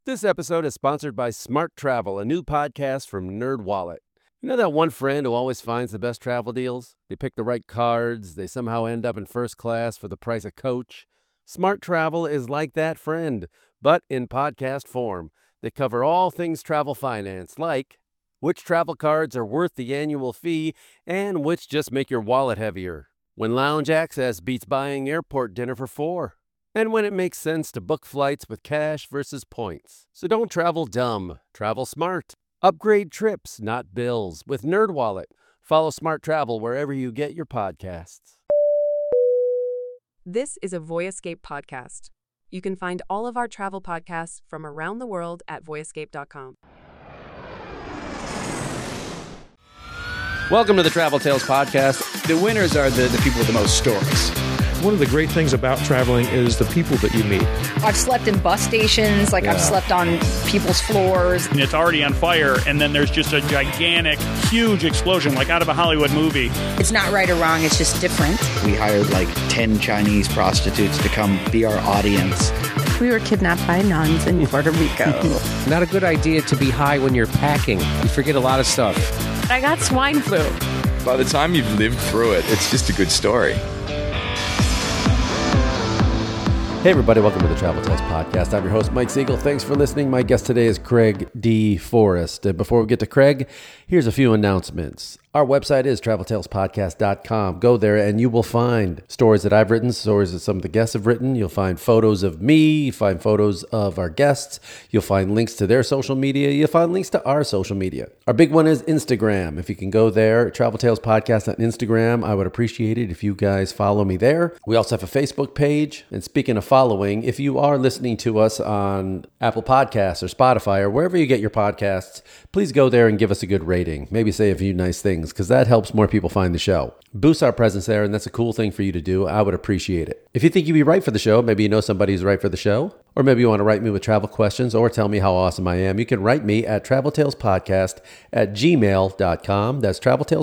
This episode is sponsored by Smart Travel, a new podcast from NerdWallet. You know that one friend who always finds the best travel deals? They pick the right cards, they somehow end up in first class for the price of coach. Smart Travel is like that friend, but in podcast form. They cover all things travel finance, like which travel cards are worth the annual fee and which just make your wallet heavier. When lounge access beats buying airport dinner for four. And when it makes sense to book flights with cash versus points. So don't travel dumb, travel smart. Upgrade trips, not bills, with NerdWallet. Follow Smart Travel wherever you get your podcasts. This is a Voyescape podcast. You can find all of our travel podcasts from around the world at voyescape.com. Welcome to the Travel Tales Podcast. The winners are the people with the most stories. One of the great things about traveling is the people that you meet. I've slept in bus stations, I've slept on people's floors. And it's already on fire, and then there's just a gigantic, huge explosion, like out of a Hollywood movie. It's not right or wrong, it's just different. We hired like 10 Chinese prostitutes to come be our audience. We were kidnapped by nuns in Puerto Rico. Not a good idea to be high when you're packing. You forget a lot of stuff. I got swine flu. By the time you've lived through it, it's just a good story. Hey everybody, welcome to the Travel Tales Podcast. I'm your host, Mike Siegel. Thanks for listening. My guest today is Craig D. Forrest. And before we get to Craig, here's a few announcements. Our website is traveltalespodcast.com. Go there and you will find stories that I've written, stories that some of the guests have written. You'll find photos of me, you find photos of our guests. You'll find links to their social media. You'll find links to our social media. Our big one is Instagram. If you can go there, Travel Tales Podcast on Instagram, I would appreciate it if you guys follow me there. We also have a Facebook page. And speaking of following, if you are listening to us on Apple Podcasts or Spotify or wherever you get your podcasts, please go there and give us a good rating. Maybe say a few nice things, because that helps more people find the show. Boosts our presence there, and that's a cool thing for you to do. I would appreciate it. If you think you'd be right for the show, maybe you know somebody who's right for the show, or maybe you want to write me with travel questions or tell me how awesome I am, you can write me at traveltalespodcast@gmail.com. That's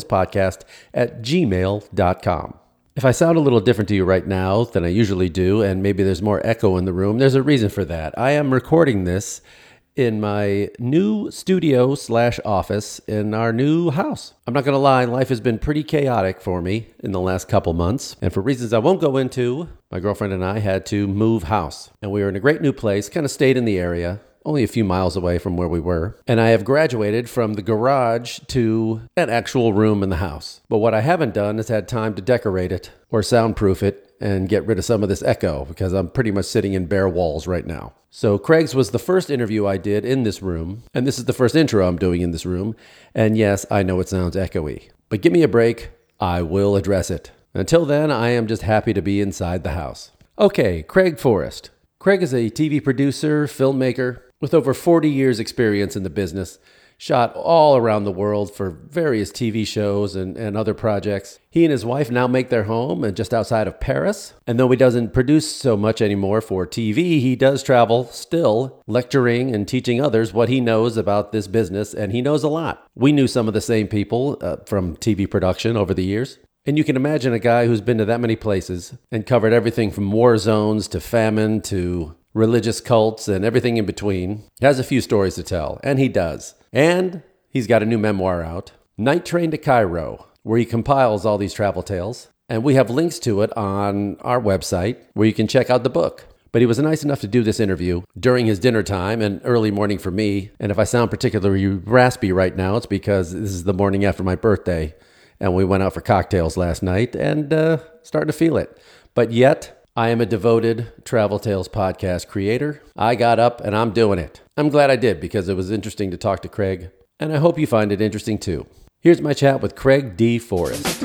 traveltalespodcast@gmail.com. If I sound a little different to you right now than I usually do, and maybe there's more echo in the room, there's a reason for that. I am recording this in my new studio/office in our new house. I'm not going to lie, life has been pretty chaotic for me in the last couple months. And for reasons I won't go into, my girlfriend and I had to move house. And we were in a great new place, kind of stayed in the area, only a few miles away from where we were. And I have graduated from the garage to an actual room in the house. But what I haven't done is had time to decorate it or soundproof it and get rid of some of this echo, because I'm pretty much sitting in bare walls right now. So Craig's was the first interview I did in this room, and this is the first intro I'm doing in this room. And yes, I know it sounds echoey, but give me a break. I will address it. Until then, I am just happy to be inside the house. Okay, Craig Forrest. Craig is a TV producer, filmmaker, with over 40 years experience in the business, shot all around the world for various TV shows and other projects. He and his wife now make their home just outside of Paris. And though he doesn't produce so much anymore for TV, he does travel still, lecturing and teaching others what he knows about this business, and he knows a lot. We knew some of the same people from TV production over the years. And you can imagine a guy who's been to that many places and covered everything from war zones to famine to religious cults and everything in between. He has a few stories to tell, and he does. And he's got a new memoir out, Night Train to Cairo, where he compiles all these travel tales. And we have links to it on our website where you can check out the book. But he was nice enough to do this interview during his dinner time and early morning for me. And if I sound particularly raspy right now, it's because this is the morning after my birthday. And we went out for cocktails last night and starting to feel it. But yet, I am a devoted Travel Tales podcast creator. I got up and I'm doing it. I'm glad I did, because it was interesting to talk to Craig, and I hope you find it interesting too. Here's my chat with Craig D. Forrest.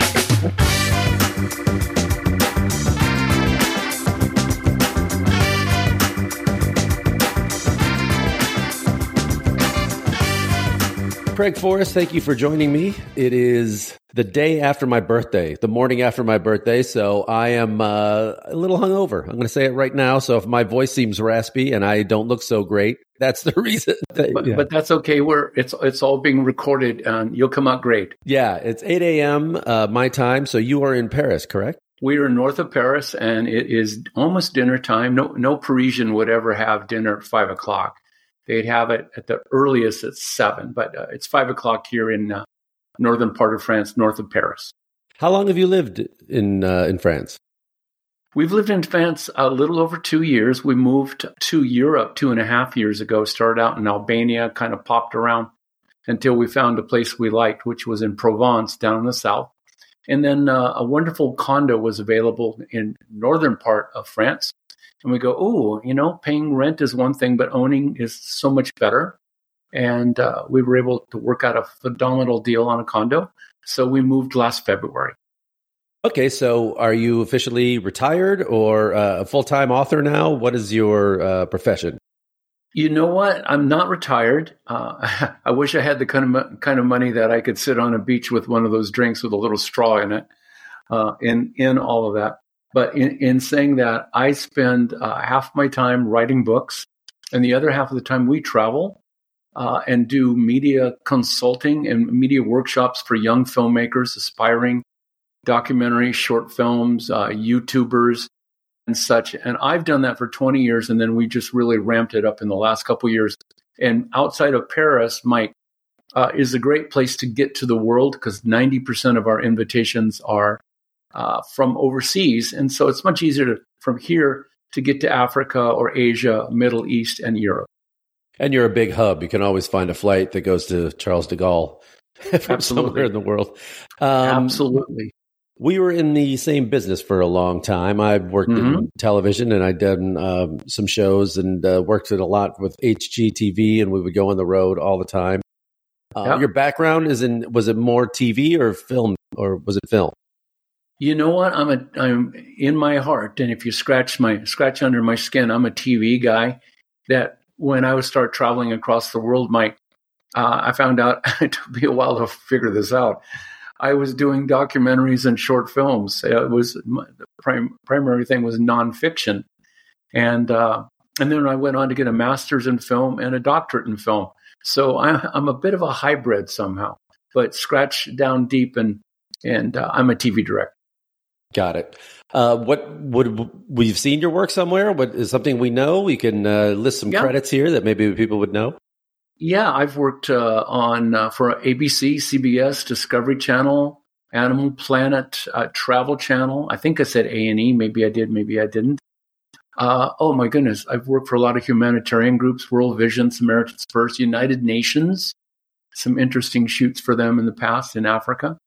Craig Forrest, thank you for joining me. It is the day after my birthday, the morning after my birthday, so I am a little hungover. I'm going to say it right now, so if my voice seems raspy and I don't look so great, that's the reason. But that's okay. It's all being recorded, and you'll come out great. Yeah, it's 8 a.m. My time, so you are in Paris, correct? We are north of Paris, and it is almost dinner time. No Parisian would ever have dinner at 5 o'clock. they'd have it at the earliest at 7, but it's 5 o'clock here in northern part of France, north of Paris. How long have you lived in France? We've lived in France a little over 2 years. We moved to Europe 2.5 years ago, started out in Albania, kind of popped around until we found a place we liked, which was in Provence down in the south. And then a wonderful condo was available in northern part of France. And we go, paying rent is one thing, but owning is so much better. And we were able to work out a phenomenal deal on a condo. So we moved last February. Okay, so are you officially retired or a full-time author now? What is your profession? You know what? I'm not retired. I wish I had the kind of money that I could sit on a beach with one of those drinks with a little straw in it, in all of that. But in saying that, I spend half my time writing books, and the other half of the time we travel and do media consulting and media workshops for young filmmakers, aspiring documentary, short films, YouTubers, and such. And I've done that for 20 years, and then we just really ramped it up in the last couple of years. And outside of Paris, Mike, is a great place to get to the world because 90% of our invitations are from overseas. And so it's much easier from here to get to Africa or Asia, Middle East, and Europe. And you're a big hub. You can always find a flight that goes to Charles de Gaulle from somewhere in the world. Absolutely. We were in the same business for a long time. I worked in television, and I'd done some shows and worked a lot with HGTV, and we would go on the road all the time. Your background was it more TV or film, or was it film? You know what? I'm in my heart, and if you scratch under my skin, I'm a TV guy. That when I would start traveling across the world, Mike, I found out it took me a while to figure this out. I was doing documentaries and short films. It was the primary thing was nonfiction, and then I went on to get a master's in film and a doctorate in film. So I'm a bit of a hybrid somehow, but scratch down deep, and I'm a TV director. Got it. We've seen your work somewhere? What is something we know? We can list some credits here that maybe people would know. Yeah, I've worked on for ABC, CBS, Discovery Channel, Animal Planet, Travel Channel. I think I said A&E. Maybe I did, maybe I didn't. Oh, my goodness. I've worked for a lot of humanitarian groups, World Vision, Samaritan's Purse, United Nations. Some interesting shoots for them in the past in Africa.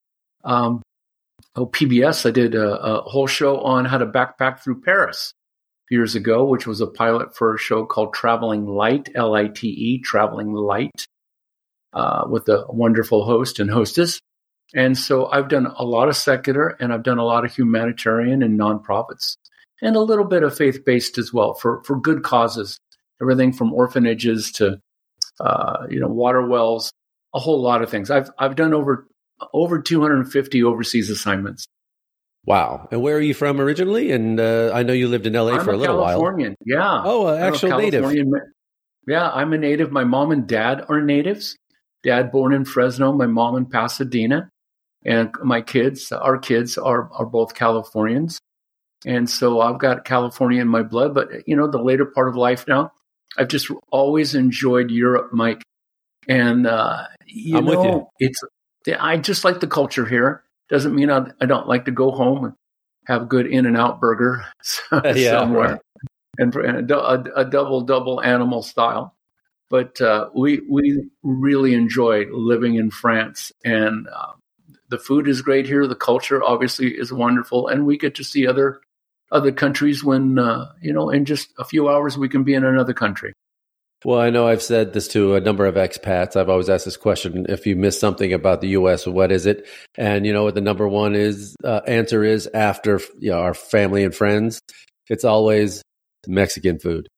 PBS, I did a whole show on how to backpack through Paris years ago, which was a pilot for a show called Traveling Light, L-I-T-E, Traveling Light, with a wonderful host and hostess. And so I've done a lot of secular, and I've done a lot of humanitarian and nonprofits, and a little bit of faith-based as well for good causes, everything from orphanages to, water wells, a whole lot of things. I've done over 250 overseas assignments. Wow. And where are you from originally? And I know you lived in LA for a little while. I'm a Californian, yeah. Oh, actual native. Yeah, I'm a native. My mom and dad are natives. Dad born in Fresno, my mom in Pasadena. And our kids are both Californians. And so I've got California in my blood. But, the later part of life now, I've just always enjoyed Europe, Mike. And, I'm with you. I just like the culture here. Doesn't mean I don't like to go home and have a good In-N-Out burger somewhere, and a double animal style. But we really enjoy living in France, and the food is great here. The culture obviously is wonderful, and we get to see other countries when in just a few hours we can be in another country. Well, I know I've said this to a number of expats. I've always asked this question: if you miss something about the U.S., what is it? And you know what the number one answer is after our family and friends? It's always Mexican food.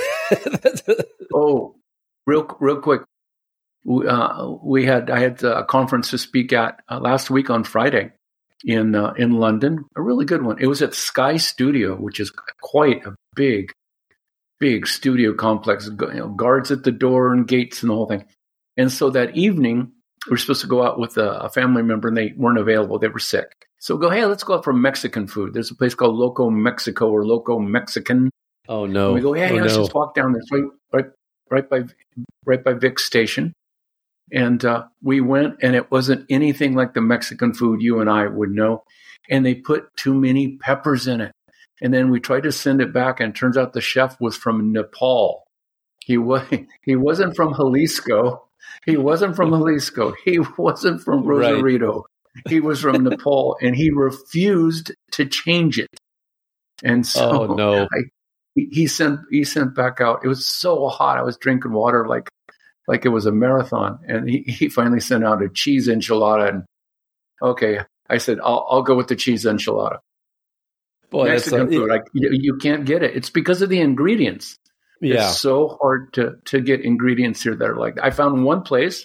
Oh, real quick. I had a conference to speak at last week on Friday in London. A really good one. It was at Sky Studio, which is quite a big studio complex, guards at the door and gates and the whole thing. And so that evening, we were supposed to go out with a family member, and they weren't available. They were sick. So we go, hey, let's go out for Mexican food. There's a place called Loco Mexico or Loco Mexican. Oh, no. And we go, hey, let's just walk down there. So right by Vic Station. And we went, and it wasn't anything like the Mexican food you and I would know. And they put too many peppers in it. And then we tried to send it back, and it turns out the chef was from Nepal. He wasn't from Jalisco. He wasn't from Jalisco. He wasn't from Rosarito. Right. He was from Nepal, and he refused to change it. And so he sent back out. It was so hot. I was drinking water like it was a marathon. And he finally sent out a cheese enchilada. And okay, I said, I'll go with the cheese enchilada. Boy, Mexican food, you can't get it. It's because of the ingredients. Yeah. It's so hard to get ingredients here that are like that. I found one place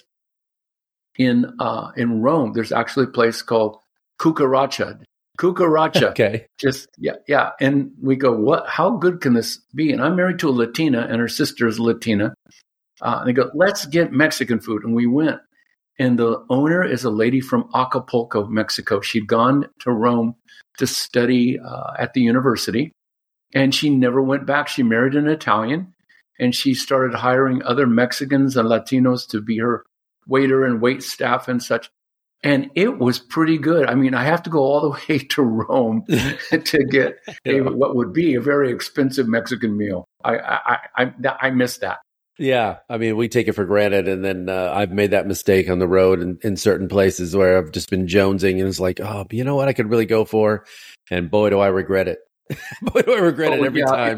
in Rome. There's actually a place called Cucaracha. Okay. Yeah. And we go, what? How good can this be? And I'm married to a Latina, and her sister is Latina. And they go, let's get Mexican food. And we went. And the owner is a lady from Acapulco, Mexico. She'd gone to Rome to study at the university, and she never went back. She married an Italian, and she started hiring other Mexicans and Latinos to be her waiter and wait staff and such. And it was pretty good. I mean, I have to go all the way to Rome to get what would be a very expensive Mexican meal. I miss that. Yeah. I mean, we take it for granted. And then I've made that mistake on the road in certain places where I've just been jonesing, and it's like, oh, but you know what I could really go for? And boy, do I regret it. Boy, do I regret it every time.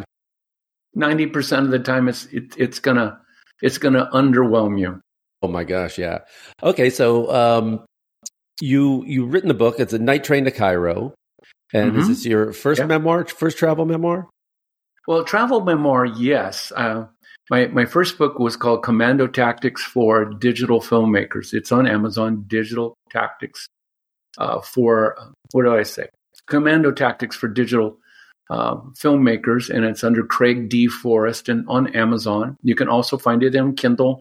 90% of the time it's gonna underwhelm you. Oh my gosh. Yeah. Okay. So, you've written the book. It's A Night Train to Cairo. And is this your first memoir, first travel memoir? Well, travel memoir, yes. My first book was called Commando Tactics for Digital Filmmakers. It's on Amazon, Digital Tactics for, what do I say? Commando Tactics for Digital Filmmakers, and it's under Craig D. Forrest and on Amazon. You can also find it on Kindle,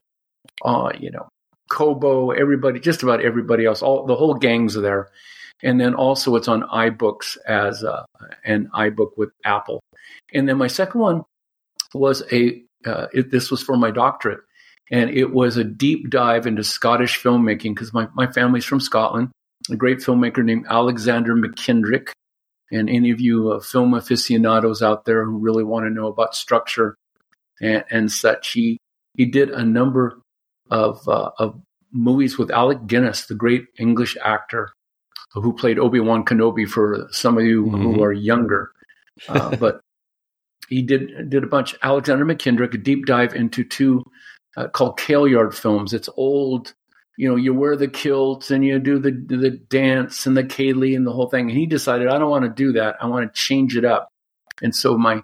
Kobo, everybody, just about everybody else, the whole gang's there. And then also it's on iBooks as an iBook with Apple. And then my second one was this was for my doctorate, and it was a deep dive into Scottish filmmaking, because my family's from Scotland. A great filmmaker named Alexander McKendrick, and any of you film aficionados out there who really want to know about structure and such, he did a number of movies with Alec Guinness, the great English actor who played Obi-Wan Kenobi for some of you who are younger. But he did a bunch. Alexander McKendrick, a deep dive into two called Kailyard films. It's old, you wear the kilts and you do the dance and the Kaylee and the whole thing. And he decided, I don't want to do that. I want to change it up. And so my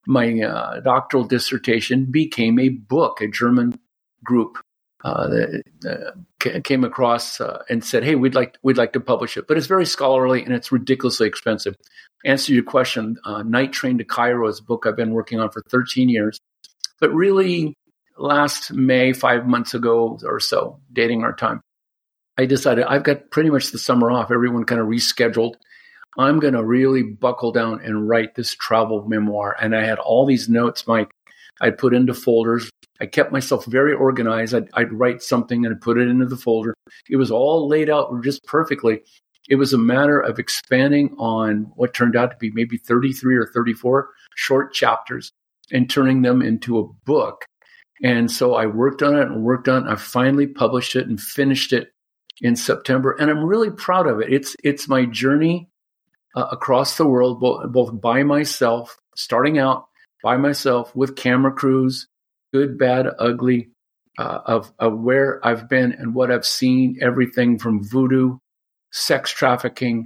doctoral dissertation became a book. A German group that came across and said, "Hey, we'd like to publish it," but it's very scholarly and it's ridiculously expensive. Answer your question, Night Train to Cairo is a book I've been working on for 13 years, but really last May, 5 months ago or so, dating our time, I decided I've got pretty much the summer off. Everyone kind of rescheduled. I'm going to really buckle down and write this travel memoir. And I had all these notes, Mike, I'd put into folders. I kept myself very organized. I'd write something and I'd put it into the folder. It was all laid out just perfectly. It was a matter of expanding on what turned out to be maybe 33 or 34 short chapters and turning them into a book. And so I worked on it. I finally published it and finished it in September. And I'm really proud of it. It's my journey across the world, both by myself, starting out by myself with camera crews, good, bad, ugly, of where I've been and what I've seen, everything from voodoo, sex trafficking,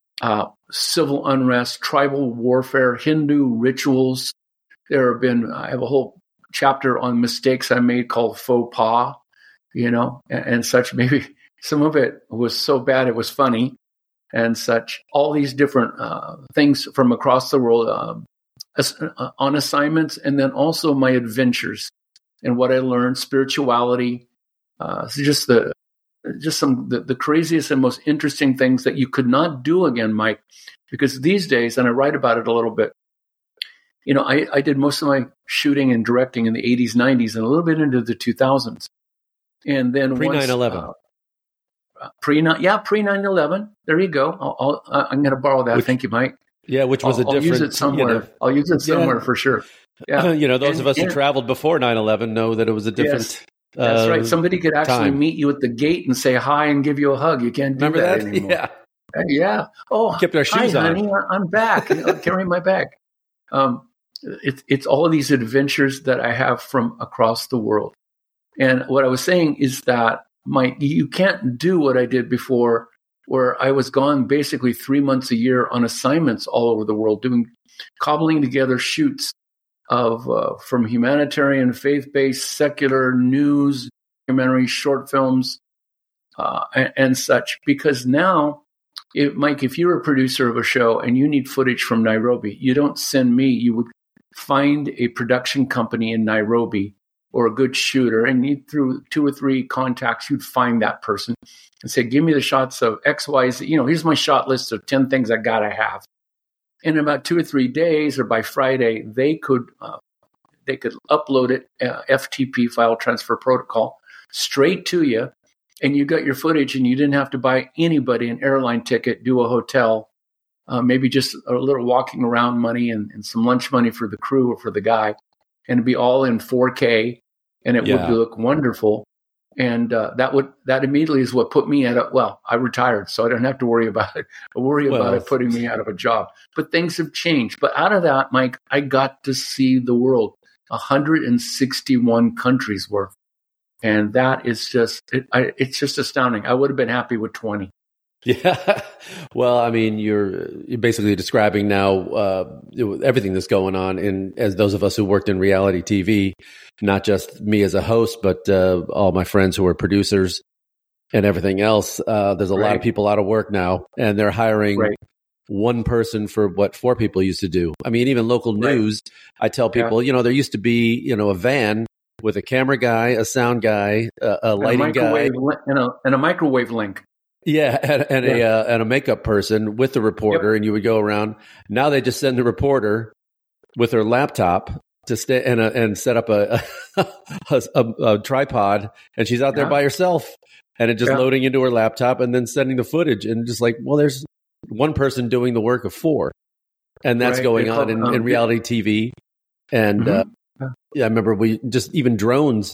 civil unrest, tribal warfare, Hindu rituals. I have a whole chapter on mistakes I made called faux pas, and such. Maybe some of it was so bad it was funny and such. All these different things from across the world on assignments, and then also my adventures and what I learned, spirituality, just some the craziest and most interesting things that you could not do again, Mike, because these days, and I write about it a little bit, I did most of my shooting and directing in the 80s, 90s, and a little bit into the 2000s. And then pre 9/11. Pre 9/11. There you go. I'm going to borrow that. Thank you, Mike. Yeah, which was I'll use it somewhere. I'll use it somewhere for sure. Yeah. Those of us who traveled before 9/11 know that it was a different. Yes, that's right. Somebody could actually meet you at the gate and say hi and give you a hug. You can't do that anymore. Yeah. Yeah. Oh, kept our shoes hi, on. Honey, I'm back. Carrying my bag. It's all of these adventures that I have from across the world. And what I was saying is that, Mike, you can't do what I did before, where I was gone basically 3 months a year on assignments all over the world, cobbling together shoots of from humanitarian, faith-based, secular news, documentary, short films, and such. Because now, Mike, if you're a producer of a show and you need footage from Nairobi, you don't send me. You would find a production company in Nairobi or a good shooter, and through 2 or 3 contacts, you'd find that person and say, give me the shots of X, Y, Z. Here's my shot list of 10 things I got to have. In about 2 or 3 days or by Friday, they could upload it, FTP, file transfer protocol, straight to you, and you got your footage, and you didn't have to buy anybody an airline ticket, do a hotel, maybe just a little walking around money and some lunch money for the crew or for the guy, and it'd be all in 4K. And it would look wonderful. And that immediately is what put me I retired, so I don't have to worry about it. About it putting me out of a job. But things have changed. But out of that, Mike, I got to see the world, 161 countries worth. And that is it's just astounding. I would have been happy with 20. Yeah. Well, I mean, you're basically describing now everything that's going on as those of us who worked in reality TV, not just me as a host, but all my friends who are producers and everything else. There's a lot of people out of work now, and they're hiring one person for what 4 people used to do. I mean, even local news, I tell people, there used to be, a van with a camera guy, a sound guy, a lighting guy, and a microwave link. Yeah, and a makeup person with the reporter, and you would go around. Now they just send the reporter with her laptop to stay and set up a tripod, and she's out there by herself, and it just loading into her laptop and then sending the footage, and just like, well, there's one person doing the work of 4, and that's going on in reality TV. And I remember even drones.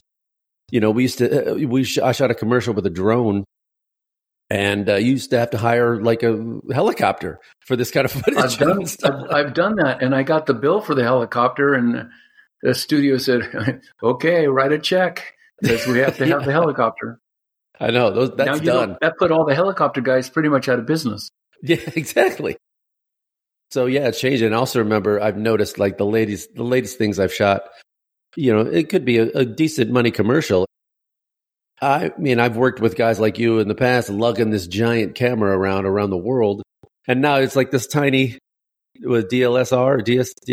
I shot a commercial with a drone. And you used to have to hire like a helicopter for this kind of footage. I've done that, and I got the bill for the helicopter, and the studio said, "Okay, write a check because we have to have the helicopter." I know that's done. That put all the helicopter guys pretty much out of business. Yeah, exactly. So it's changed. And I also remember I've noticed like the latest things I've shot. It could be a decent money commercial. I mean, I've worked with guys like you in the past, lugging this giant camera around the world, and now it's like this tiny with DSLR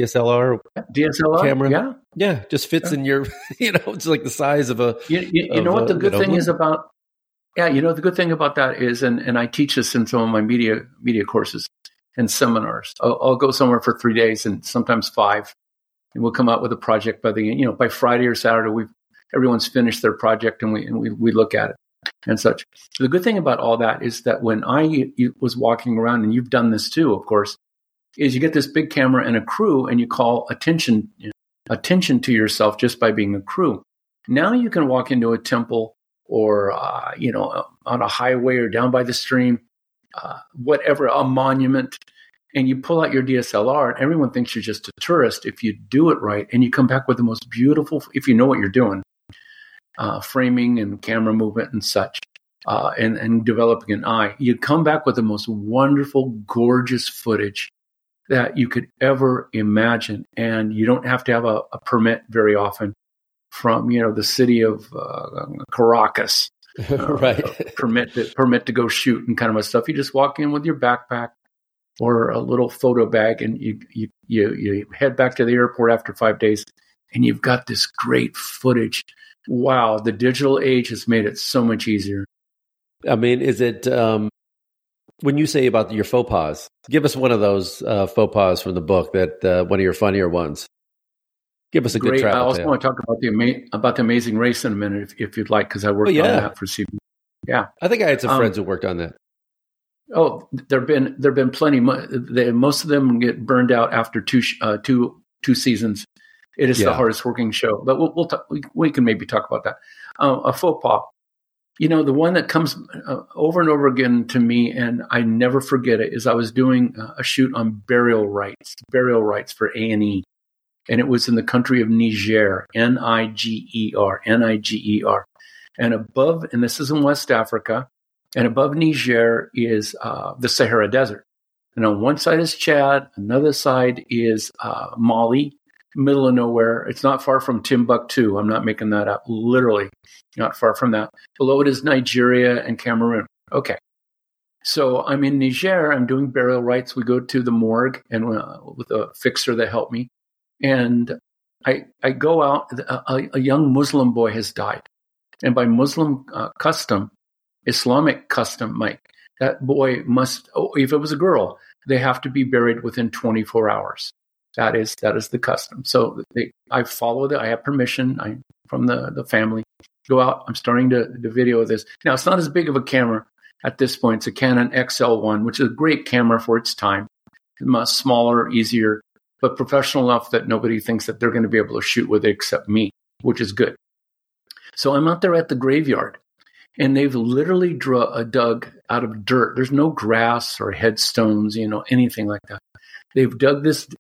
camera. Yeah, just fits in your. It's like the size of a. You know what the good thing is about. Yeah, the good thing about that is, and I teach this in some of my media courses and seminars. I'll go somewhere for 3 days and sometimes 5, and we'll come out with a project by Friday or Saturday. Everyone's finished their project, and we look at it and such. The good thing about all that is that when I was walking around, and you've done this too, of course, is you get this big camera and a crew, and you call attention to yourself just by being a crew. Now you can walk into a temple or on a highway or down by the stream, whatever, a monument, and you pull out your DSLR, and everyone thinks you're just a tourist if you do it right, and you come back with the most beautiful, if you know what you're doing. Framing and camera movement and such, and developing an eye. You come back with the most wonderful, gorgeous footage that you could ever imagine. And you don't have to have a permit very often from, the city of Caracas. Right. Permit to go shoot and kind of stuff. You just walk in with your backpack or a little photo bag, and you head back to the airport after 5 days, and you've got this great footage. Wow, the digital age has made it so much easier. I mean, is it When you say about your faux pas, give us one of those faux pas from the book, that one of your funnier ones. Give us a good travel I also tale. want to talk about the Amazing Race in a minute, if you'd like, because I worked on that for CBS. Yeah, I think I had some friends who worked on that. Oh, there've been plenty. Most of them get burned out after two seasons. It is the hardest working show, but we'll talk, we can maybe talk about that. A faux pas, the one that comes over and over again to me, and I never forget it, is I was doing a shoot on burial rites for A&E, and it was in the country of Niger, Niger, and above, and this is in West Africa, and above Niger is the Sahara Desert, and on one side is Chad, another side is Mali. Middle of nowhere. It's not far from Timbuktu. I'm not making that up. Literally not far from that. Below it is Nigeria and Cameroon. Okay. So I'm in Niger. I'm doing burial rites. We go to the morgue and with a fixer that helped me. And I go out. A young Muslim boy has died. And by Muslim custom, Islamic custom, Mike, that boy must, if it was a girl, they have to be buried within 24 hours. That is the custom. So I followed it. I have permission from the family. Go out. I'm starting to video this. Now, it's not as big of a camera at this point. It's a Canon XL1, which is a great camera for its time. It's much smaller, easier, but professional enough that nobody thinks that they're going to be able to shoot with it except me, which is good. So I'm out there at the graveyard, and they've literally dug out of dirt. There's no grass or headstones, anything like that. They've dug this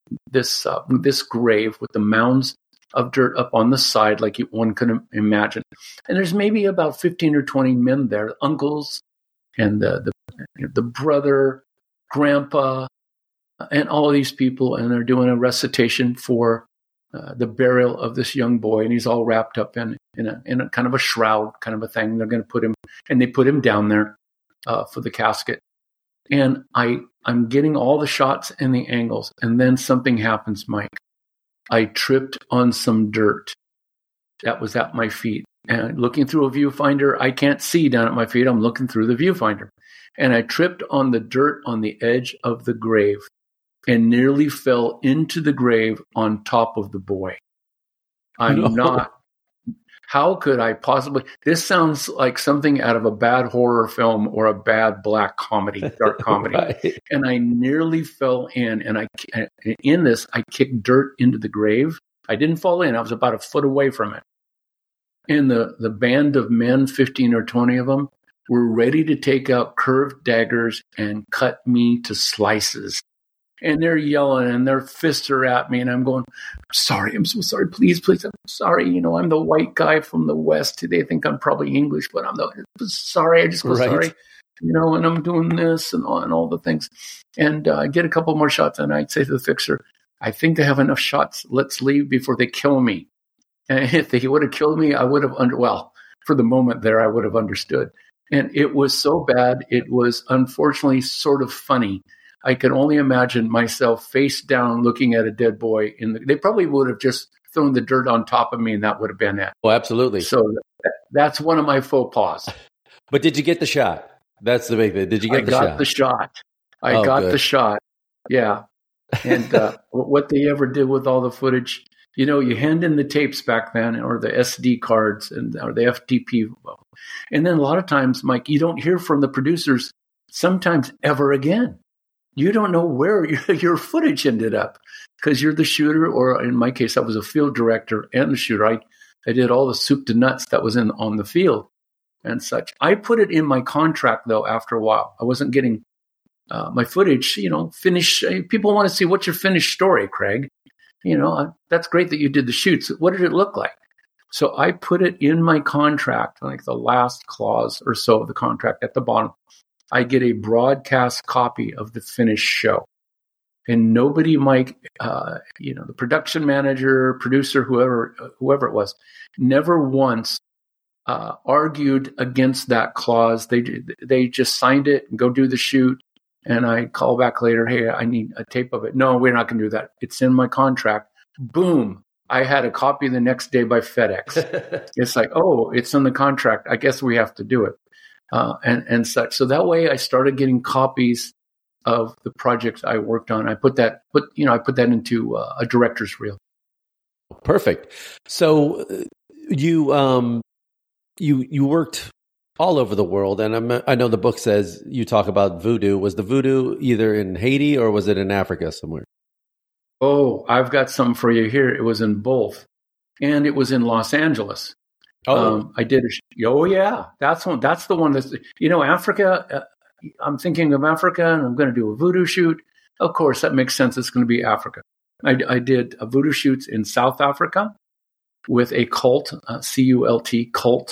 grave with the mounds of dirt up on the side, like one could imagine. And there's maybe about 15 or 20 men there, uncles and the brother, grandpa, and all of these people. And they're doing a recitation for the burial of this young boy. And he's all wrapped up in a kind of a shroud kind of a thing. They're going to put him, and they put him down there for the casket. And I'm getting all the shots and the angles. And then something happens, Mike. I tripped on some dirt that was at my feet. And looking through a viewfinder, I can't see down at my feet. I'm looking through the viewfinder. And I tripped on the dirt on the edge of the grave and nearly fell into the grave on top of the boy. How could I possibly? This sounds like something out of a bad horror film or a bad black comedy, dark comedy. Right. And I nearly fell in. And in this, I kicked dirt into the grave. I didn't fall in. I was about a foot away from it. And the band of men, 15 or 20 of them, were ready to take out curved daggers and cut me to slices. And they're yelling and their fists are at me. And I'm going, sorry, I'm so sorry. Please, I'm sorry. I'm the white guy from the West. They think I'm probably English, but I'm sorry. I just go, sorry. And I'm doing this and all the things. And I get a couple more shots and I'd say to the fixer, I think they have enough shots. Let's leave before they kill me. And if they would have killed me, I would have, for the moment there, I would have understood. And it was so bad. It was unfortunately sort of funny. I can only imagine myself face down looking at a dead boy. They probably would have just thrown the dirt on top of me, and that would have been it. Oh, absolutely. So that's one of my faux pas. But did you get the shot? That's the big thing. Did you get the shot? I got the shot. Yeah. And what they ever did with all the footage, you hand in the tapes back then, or the SD cards or the FTP. And then a lot of times, Mike, you don't hear from the producers sometimes ever again. You don't know where your footage ended up because you're the shooter, or in my case, I was a field director and the shooter. I did all the soup to nuts that was on the field and such. I put it in my contract, though, after a while. I wasn't getting my footage, finished. People want to see what's your finished story, Craig. That's great that you did the shoots. What did it look like? So I put it in my contract, like the last clause or so of the contract at the bottom. I get a broadcast copy of the finished show. And nobody, Mike, the production manager, producer, whoever it was, never once argued against that clause. They just signed it and go do the shoot. And I call back later, hey, I need a tape of it. No, we're not going to do that. It's in my contract. Boom. I had a copy the next day by FedEx. It's like, oh, it's in the contract. I guess we have to do it. and such. So that way I started getting copies of the projects I worked on. I put that into a director's reel. Perfect. So you worked all over the world, and I know the book says you talk about voodoo. Was the voodoo either in Haiti or was it in Africa somewhere? Oh, I've got some for you here. It was in both, and it was in Los Angeles. I did. That's one. That's the one that's Africa. I'm thinking of Africa, and I'm going to do a voodoo shoot. Of course, that makes sense. It's going to be Africa. I did a voodoo shoots in South Africa with a cult, C-U-L-T, cult,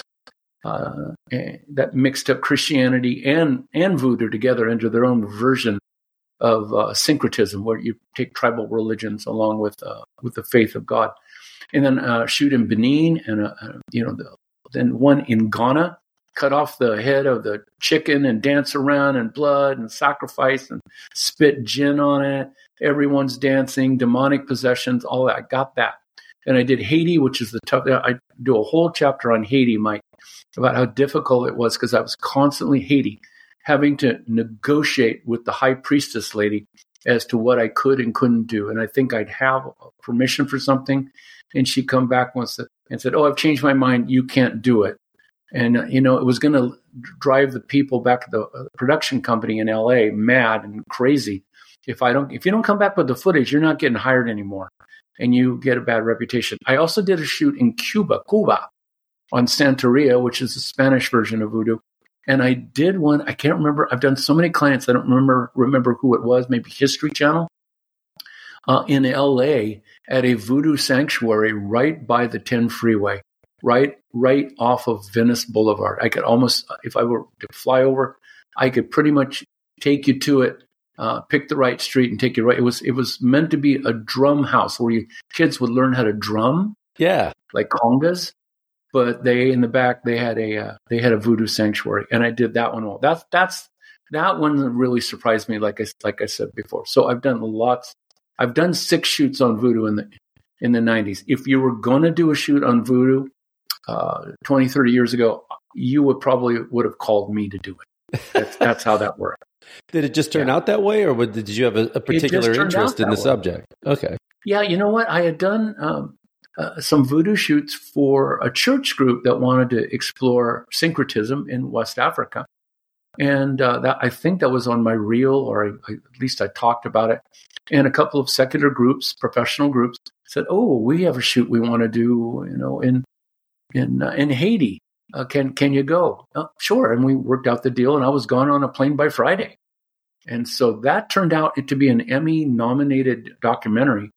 that mixed up Christianity and voodoo together into their own version of syncretism, where you take tribal religions along with the faith of God. And then shoot in Benin, and then one in Ghana. Cut off the head of the chicken and dance around in blood and sacrifice and spit gin on it. Everyone's dancing, demonic possessions, all that. I got that. And I did Haiti, which is the tough. I do a whole chapter on Haiti, Mike, about how difficult it was because I was constantly Haiti, having to negotiate with the high priestess lady as to what I could and couldn't do. And I think I'd have permission for something, and she'd come back once and said, "Oh, I've changed my mind. You can't do it." And, it was going to drive the people back to the production company in LA mad and crazy. If you don't come back with the footage, you're not getting hired anymore, and you get a bad reputation. I also did a shoot in Cuba, on Santeria, which is the Spanish version of voodoo. And I did one, I can't remember. I've done so many clients, I don't remember who it was, maybe History Channel, in LA at a voodoo sanctuary right by the 10 freeway. Right off of Venice Boulevard. I could almost, if I were to fly over, I could pretty much take you to it, pick the right street and take you right. It was meant to be a drum house where kids would learn how to drum, like congas. But in the back they had a voodoo sanctuary, and I did that one well. That one really surprised me, like I said before. So I've done lots. I've done 6 shoots on voodoo in the 90s. If you were going to do a shoot on voodoo 20, 30 years ago, you would have called me to do it. That's how that worked. Did it just turn out that way, or did you have a particular interest in the subject? Okay. Yeah, you know what? I had done some voodoo shoots for a church group that wanted to explore syncretism in West Africa. And I think that was on my reel, or at least I talked about it. And a couple of secular groups, professional groups, said, "Oh, we have a shoot we want to do, in Haiti. Can you go?" Sure. And we worked out the deal, and I was gone on a plane by Friday. And so that turned out to be an Emmy-nominated documentary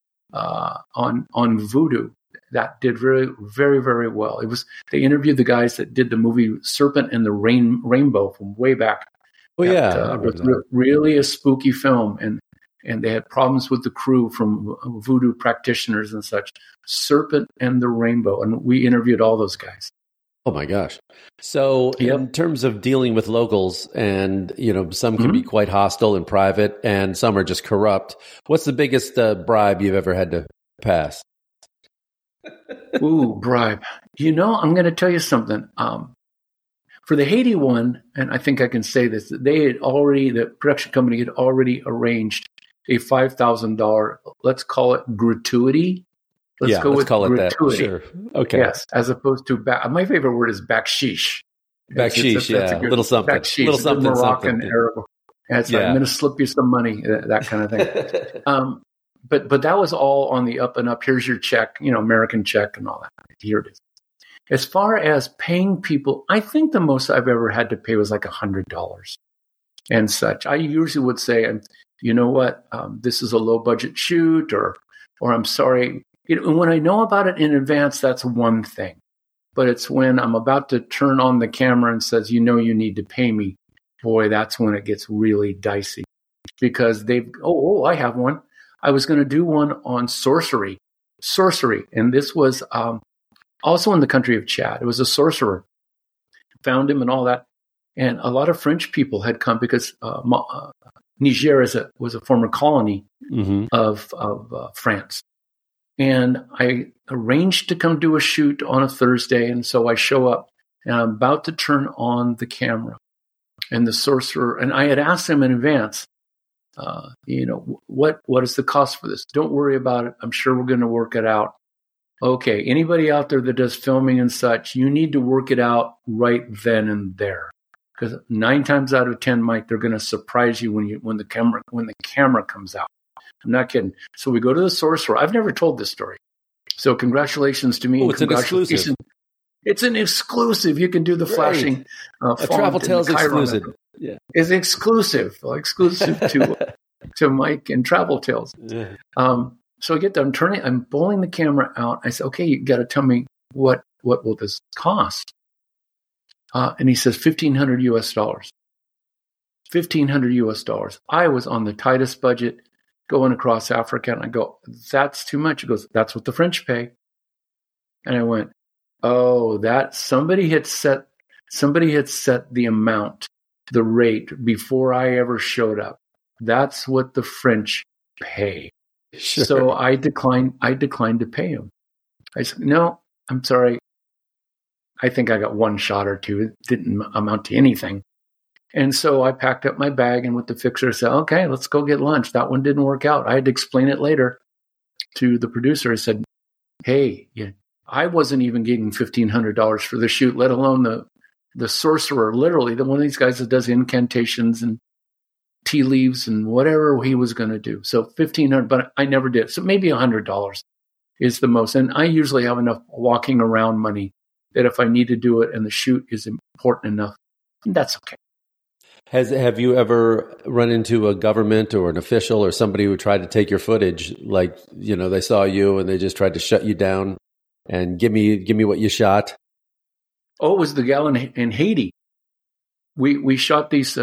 on voodoo that did very, very, very well. They interviewed the guys that did the movie Serpent and the Rainbow from way back. Oh, yeah. It was really a spooky film, and they had problems with the crew from voodoo practitioners and such. Serpent and the Rainbow, and we interviewed all those guys. Oh my gosh. So in terms of dealing with locals, and some can be quite hostile and private, and some are just corrupt. What's the biggest bribe you've ever had to pass? Ooh, bribe. I'm going to tell you something. For the Haiti one, and I think I can say this, the production company had already arranged a $5,000, let's call it gratuity. Let's call it gratuity. That. Sure. Okay. Yes, as opposed to my favorite word is bakshish. Bakshish, little something. Bakshish, little something. Moroccan, Arab. It's like, I'm going to slip you some money, that kind of thing. But that was all on the up and up. Here's your check, American check and all that. Here it is. As far as paying people, I think the most I've ever had to pay was like $100 and such. I usually would say, you know what, this is a low budget shoot, or I'm sorry. When I know about it in advance, that's one thing. But it's when I'm about to turn on the camera and says, you need to pay me. Boy, that's when it gets really dicey. Because I have one. I was going to do one on sorcery. And this was also in the country of Chad. It was a sorcerer. Found him and all that. And a lot of French people had come because Niger was a former colony of France. And I arranged to come do a shoot on a Thursday. And so I show up And I'm about to turn on the camera. And the sorcerer, and I had asked him in advance, what is the cost for this? Don't worry about it. I'm sure we're going to work it out. Okay, anybody out there that does filming and such, you need to work it out right then and there. Because 9 times out of 10, Mike, they're going to surprise you when the camera comes out. I'm not kidding. So we go to the sorcerer. I've never told this story. So congratulations to me. Oh, it's an exclusive. It's an exclusive. You can do the flashing. A Travel Tales exclusive. Yeah. It's exclusive to Mike and Travel Tales. Yeah. So I get there. I'm pulling the camera out. I say, okay, you got to tell me what will this cost? And he says $1,500 US. $1,500 US. I was on the tightest budget going across Africa, and I go, that's too much. He goes, that's what the French pay. And I went, oh, that somebody had set the amount, the rate before I ever showed up. That's what the French pay. Sure. So I declined to pay him. I said, no, I'm sorry. I think I got one shot or two. It didn't amount to anything. And so I packed up my bag and with the fixer said, okay, let's go get lunch. That one didn't work out. I had to explain it later to the producer. I said, hey, I wasn't even getting $1,500 for the shoot, let alone the sorcerer, literally, one of these guys that does incantations and tea leaves and whatever he was going to do. So $1,500, but I never did. So maybe $100 is the most. And I usually have enough walking around money that if I need to do it and the shoot is important enough, that's okay. Have you ever run into a government or an official or somebody who tried to take your footage? Like, they saw you and they just tried to shut you down and give me what you shot? Oh, it was the gal in Haiti. We shot these.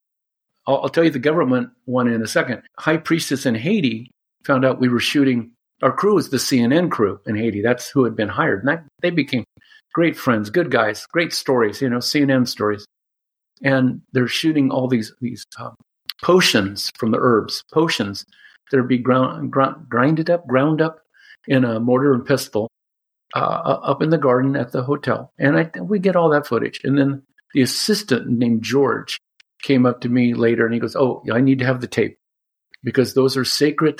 I'll tell you the government one in a second. High Priestess in Haiti found out we were shooting. Our crew was the CNN crew in Haiti. That's who had been hired. And they became great friends, good guys, great stories, CNN stories. And they're shooting all these potions from the herbs, potions that are being ground up in a mortar and pestle up in the garden at the hotel. And we get all that footage. And then the assistant named George came up to me later and he goes, oh, I need to have the tape because those are sacred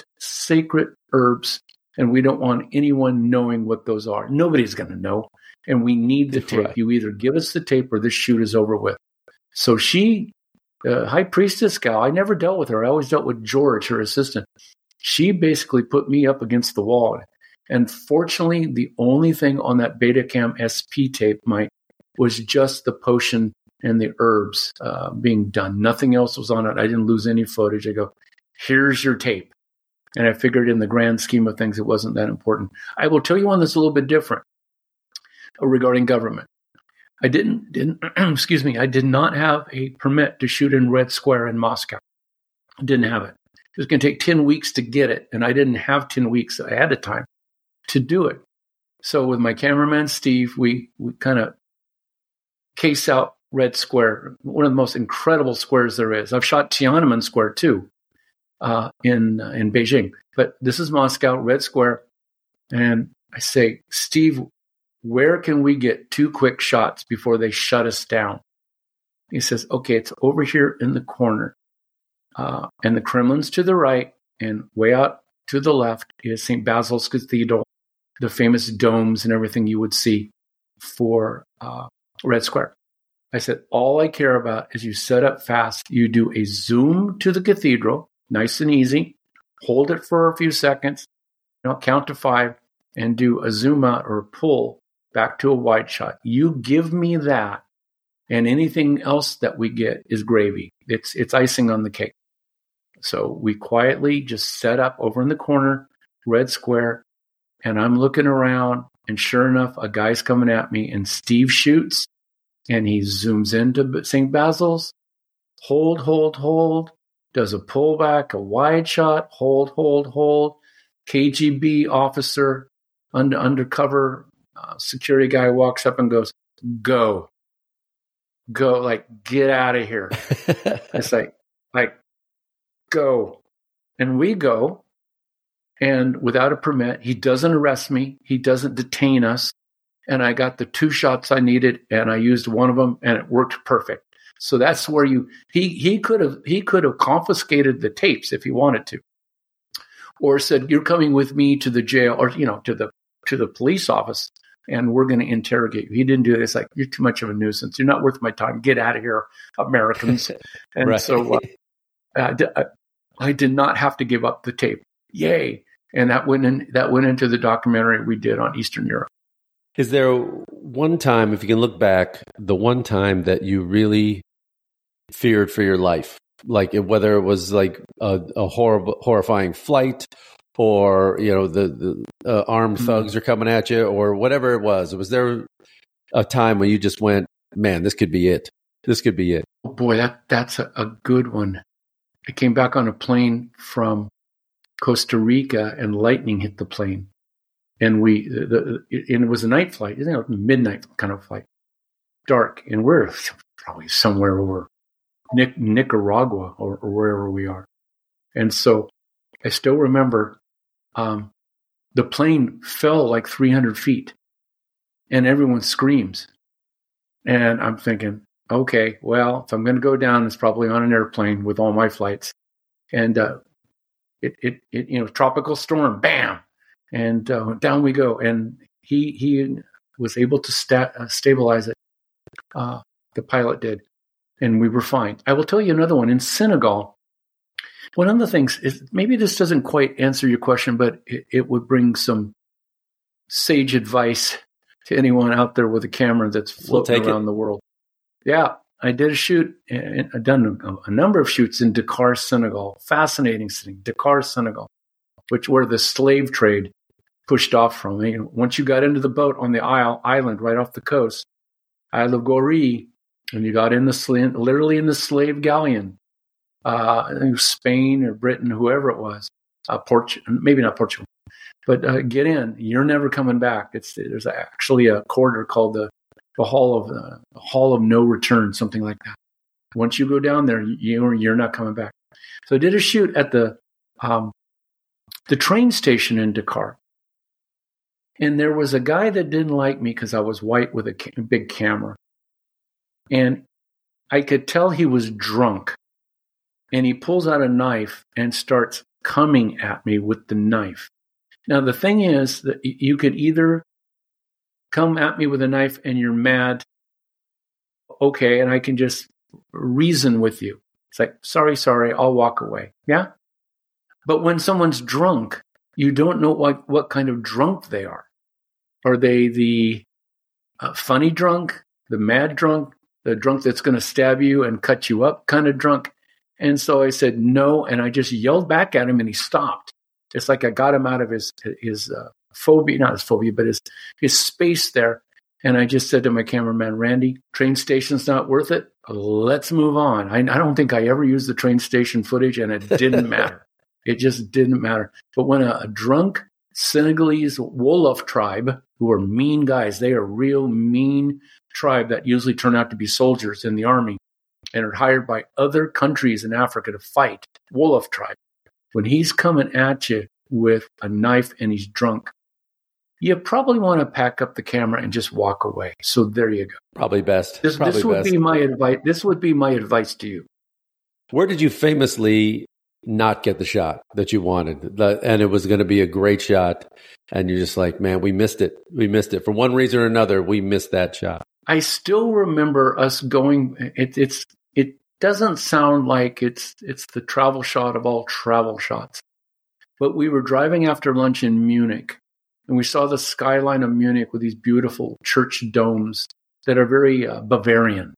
herbs. And we don't want anyone knowing what those are. Nobody's going to know. And we need the tape. Right. You either give us the tape or this shoot is over with. So she, High Priestess gal, I never dealt with her. I always dealt with George, her assistant. She basically put me up against the wall. And fortunately, the only thing on that Betacam SP tape, Mike, was just the potion and the herbs being done. Nothing else was on it. I didn't lose any footage. I go, here's your tape. And I figured in the grand scheme of things, it wasn't that important. I will tell you one that's a little bit different regarding government. I excuse me, I did not have a permit to shoot in Red Square in Moscow. I didn't have it. It was going to take 10 weeks to get it, and I didn't have 10 weeks ahead of time to do it. So with my cameraman, Steve, we kind of case out Red Square, one of the most incredible squares there is. I've shot Tiananmen Square too in Beijing, but this is Moscow, Red Square. And I say, Steve, where can we get 2 quick shots before they shut us down? He says, okay, it's over here in the corner. And the Kremlin's to the right, and way out to the left is St. Basil's Cathedral, the famous domes and everything you would see for Red Square. I said, all I care about is you set up fast. You do a zoom to the cathedral, nice and easy. Hold it for a few seconds, count to 5, and do a zoom out or a pull back to a wide shot. You give me that, and anything else that we get is gravy. It's icing on the cake. So we quietly just set up over in the corner, Red Square, and I'm looking around, and sure enough, a guy's coming at me, and Steve shoots, and he zooms into St. Basil's, hold, does a pullback, a wide shot, hold, KGB officer, undercover security guy walks up and goes, go, like, get out of here. It's like, go. And we go, and without a permit, he doesn't arrest me. He doesn't detain us. and I got the 2 shots I needed, and I used one of them, and it worked perfect. So that's where he could have confiscated the tapes if he wanted to, or said, "You're coming with me to the jail, or to the police office, and we're going to interrogate you." He didn't do it. It's like, "You're too much of a nuisance. You're not worth my time. Get out of here, Americans." And right. So I did not have to give up the tape. Yay! And that went into the documentary we did on Eastern Europe. Is there one time, if you can look back, the one time that you really feared for your life, like whether it was like a horrifying flight, or the armed thugs are coming at you, or whatever it was? Was there a time when you just went, "Man, this could be it. This could be it"? Oh boy, that's a good one. I came back on a plane from Costa Rica, and lightning hit the plane, and it was a night flight, midnight kind of flight, dark, and we're probably somewhere over Nicaragua or wherever we are. And so I still remember the plane fell like 300 feet, and everyone screams, and I'm thinking, okay, well, if I'm going to go down, it's probably on an airplane with all my flights. And it tropical storm, bam, and down we go. And he was able to stabilize it. The pilot did, and we were fine. I will tell you another one in Senegal. One of the things is, maybe this doesn't quite answer your question, but it would bring some sage advice to anyone out there with a camera that's floating around the world. Yeah, I did a shoot, and I've done a number of shoots in Dakar, Senegal. Fascinating city, Dakar, Senegal, where the slave trade pushed off from. Once you got into the boat on the island right off the coast, Isle of Gorée, and you got literally in the slave galleon, I think it was Spain or Britain, whoever it was, maybe not Portugal, but get in. You're never coming back. There's actually a corridor called the Hall of No Return, something like that. Once you go down there, you're not coming back. So I did a shoot at the train station in Dakar, and there was a guy that didn't like me because I was white with a big camera, and I could tell he was drunk. And he pulls out a knife and starts coming at me with the knife. Now the thing is that you could either come at me with a knife and you're mad, okay, and I can just reason with you. It's like, sorry, I'll walk away. Yeah? But when someone's drunk, you don't know what kind of drunk they are. Are they the funny drunk, the mad drunk, the drunk that's going to stab you and cut you up kind of drunk? And so I said no, and I just yelled back at him, and he stopped. It's like I got him out of his phobia, not his phobia, but his space there. And I just said to my cameraman, "Randy, train station's not worth it. Let's move on." I don't think I ever used the train station footage, and it didn't matter. It just didn't matter. But when a drunk Senegalese Wolof tribe, who are mean guys, they are real mean tribe that usually turn out to be soldiers in the army and are hired by other countries in Africa to fight, Wolof tribe. When he's coming at you with a knife and he's drunk, you probably want to pack up the camera and just walk away. So there you go. Probably best. This would be my advice. This would be my advice to you. Where did you famously not get the shot that you wanted, and it was going to be a great shot, and you're just like, "Man, we missed it. We missed it for one reason or another. We missed that shot." I still remember us going. It doesn't sound like it's the travel shot of all travel shots, but we were driving after lunch in Munich, and we saw the skyline of Munich with these beautiful church domes that are very Bavarian,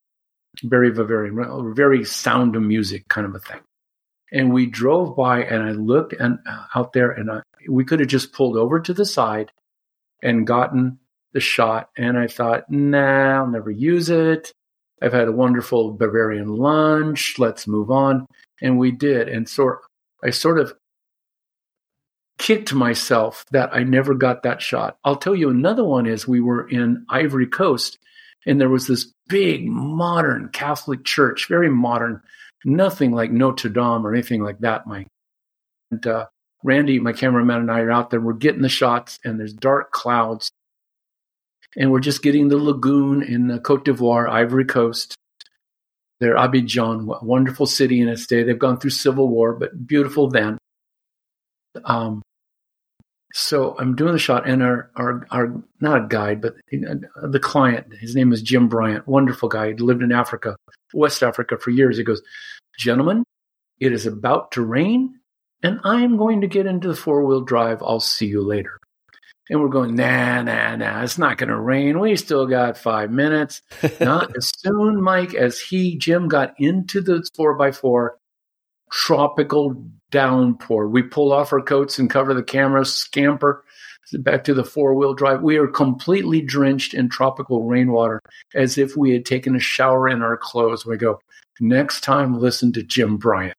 very Sound of Music kind of a thing. And we drove by, and I looked out there, and we could have just pulled over to the side and gotten the shot. And I thought, nah, I'll never use it. I've had a wonderful Bavarian lunch. Let's move on. And we did. And so I sort of kicked myself that I never got that shot. I'll tell you another one is we were in Ivory Coast, and there was this big modern Catholic church, very modern, nothing like Notre Dame or anything like that. Randy, my cameraman, and I are out there. We're getting the shots, and there's dark clouds. And we're just getting the lagoon in Cote d'Ivoire, Ivory Coast. They're Abidjan, a wonderful city in its day. They've gone through civil war, but beautiful then. So I'm doing the shot, and our not a guide, but the client, his name is Jim Bryant, wonderful guy. He lived in Africa, West Africa for years. He goes, "Gentlemen, it is about to rain, and I am going to get into the 4-wheel drive. I'll see you later." And we're going, nah, it's not going to rain. We still got 5 minutes. Not as soon, Mike, as Jim got into the 4x4, tropical downpour. We pull off our coats and cover the camera, scamper back to the 4-wheel drive. We are completely drenched in tropical rainwater as if we had taken a shower in our clothes. We go, next time, listen to Jim Bryant.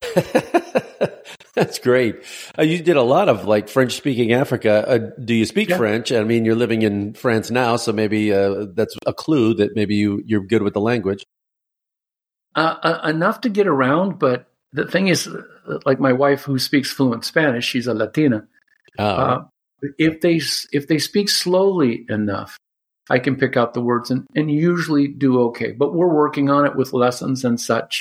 That's great. You did a lot of like French-speaking Africa. Do you speak French? I mean, you're living in France now, so maybe that's a clue that maybe you're good with the language. Enough to get around, but the thing is, like my wife who speaks fluent Spanish, she's a Latina. If they speak slowly enough, I can pick out the words and usually do okay. But we're working on it with lessons and such.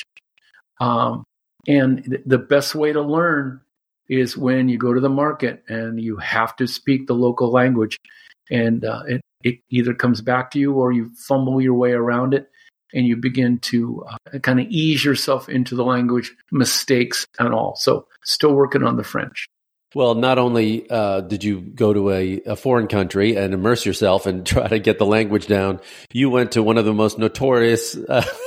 And the best way to learn is when you go to the market and you have to speak the local language, and it either comes back to you or you fumble your way around it, and you begin to kind of ease yourself into the language, mistakes and all. So still working on the French. Well, not only did you go to a foreign country and immerse yourself and try to get the language down, you went to one of the most notorious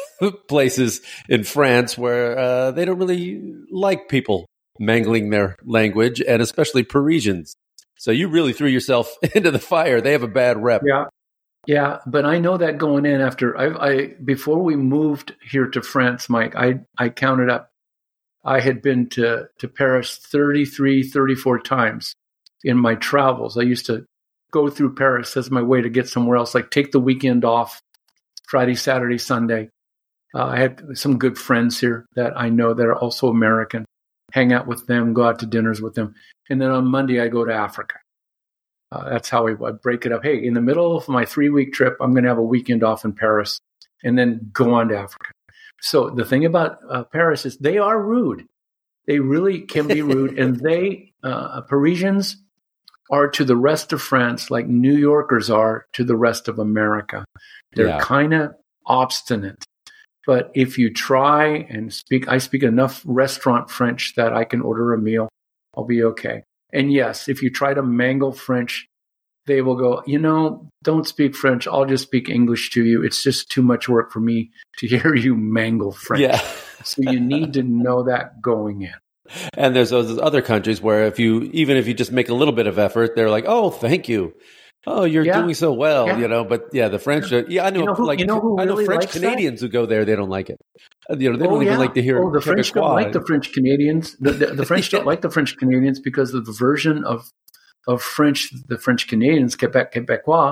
places in France where they don't really like people mangling their language, and especially Parisians. So you really threw yourself into the fire. They have a bad rep. Yeah, but I know that going in after before we moved here to France, Mike, I counted up. I had been to Paris 33, 34 times in my travels. I used to go through Paris as my way to get somewhere else, like take the weekend off, Friday, Saturday, Sunday. I had some good friends here that I know that are also American, hang out with them, go out to dinners with them. And then on Monday, I go to Africa. That's how I break it up. Hey, in the middle of my 3-week trip, I'm going to have a weekend off in Paris and then go on to Africa. So the thing about Paris is they are rude. They really can be rude. And Parisians are to the rest of France like New Yorkers are to the rest of America. They're kind of obstinate. But if you try and I speak enough restaurant French that I can order a meal, I'll be okay. And yes, if you try to mangle French, they will go, don't speak French. I'll just speak English to you. It's just too much work for me to hear you mangle French. Yeah. So you need to know that going in. And there's those other countries where even if you just make a little bit of effort, they're like, oh, thank you. Oh, you're doing so well, But the French, I know, I know French Canadians who go there. They don't like it. They don't even like to hear. The French don't like the French Canadians. The French don't like the French Canadians because of the version of French the French Canadians, Quebecois,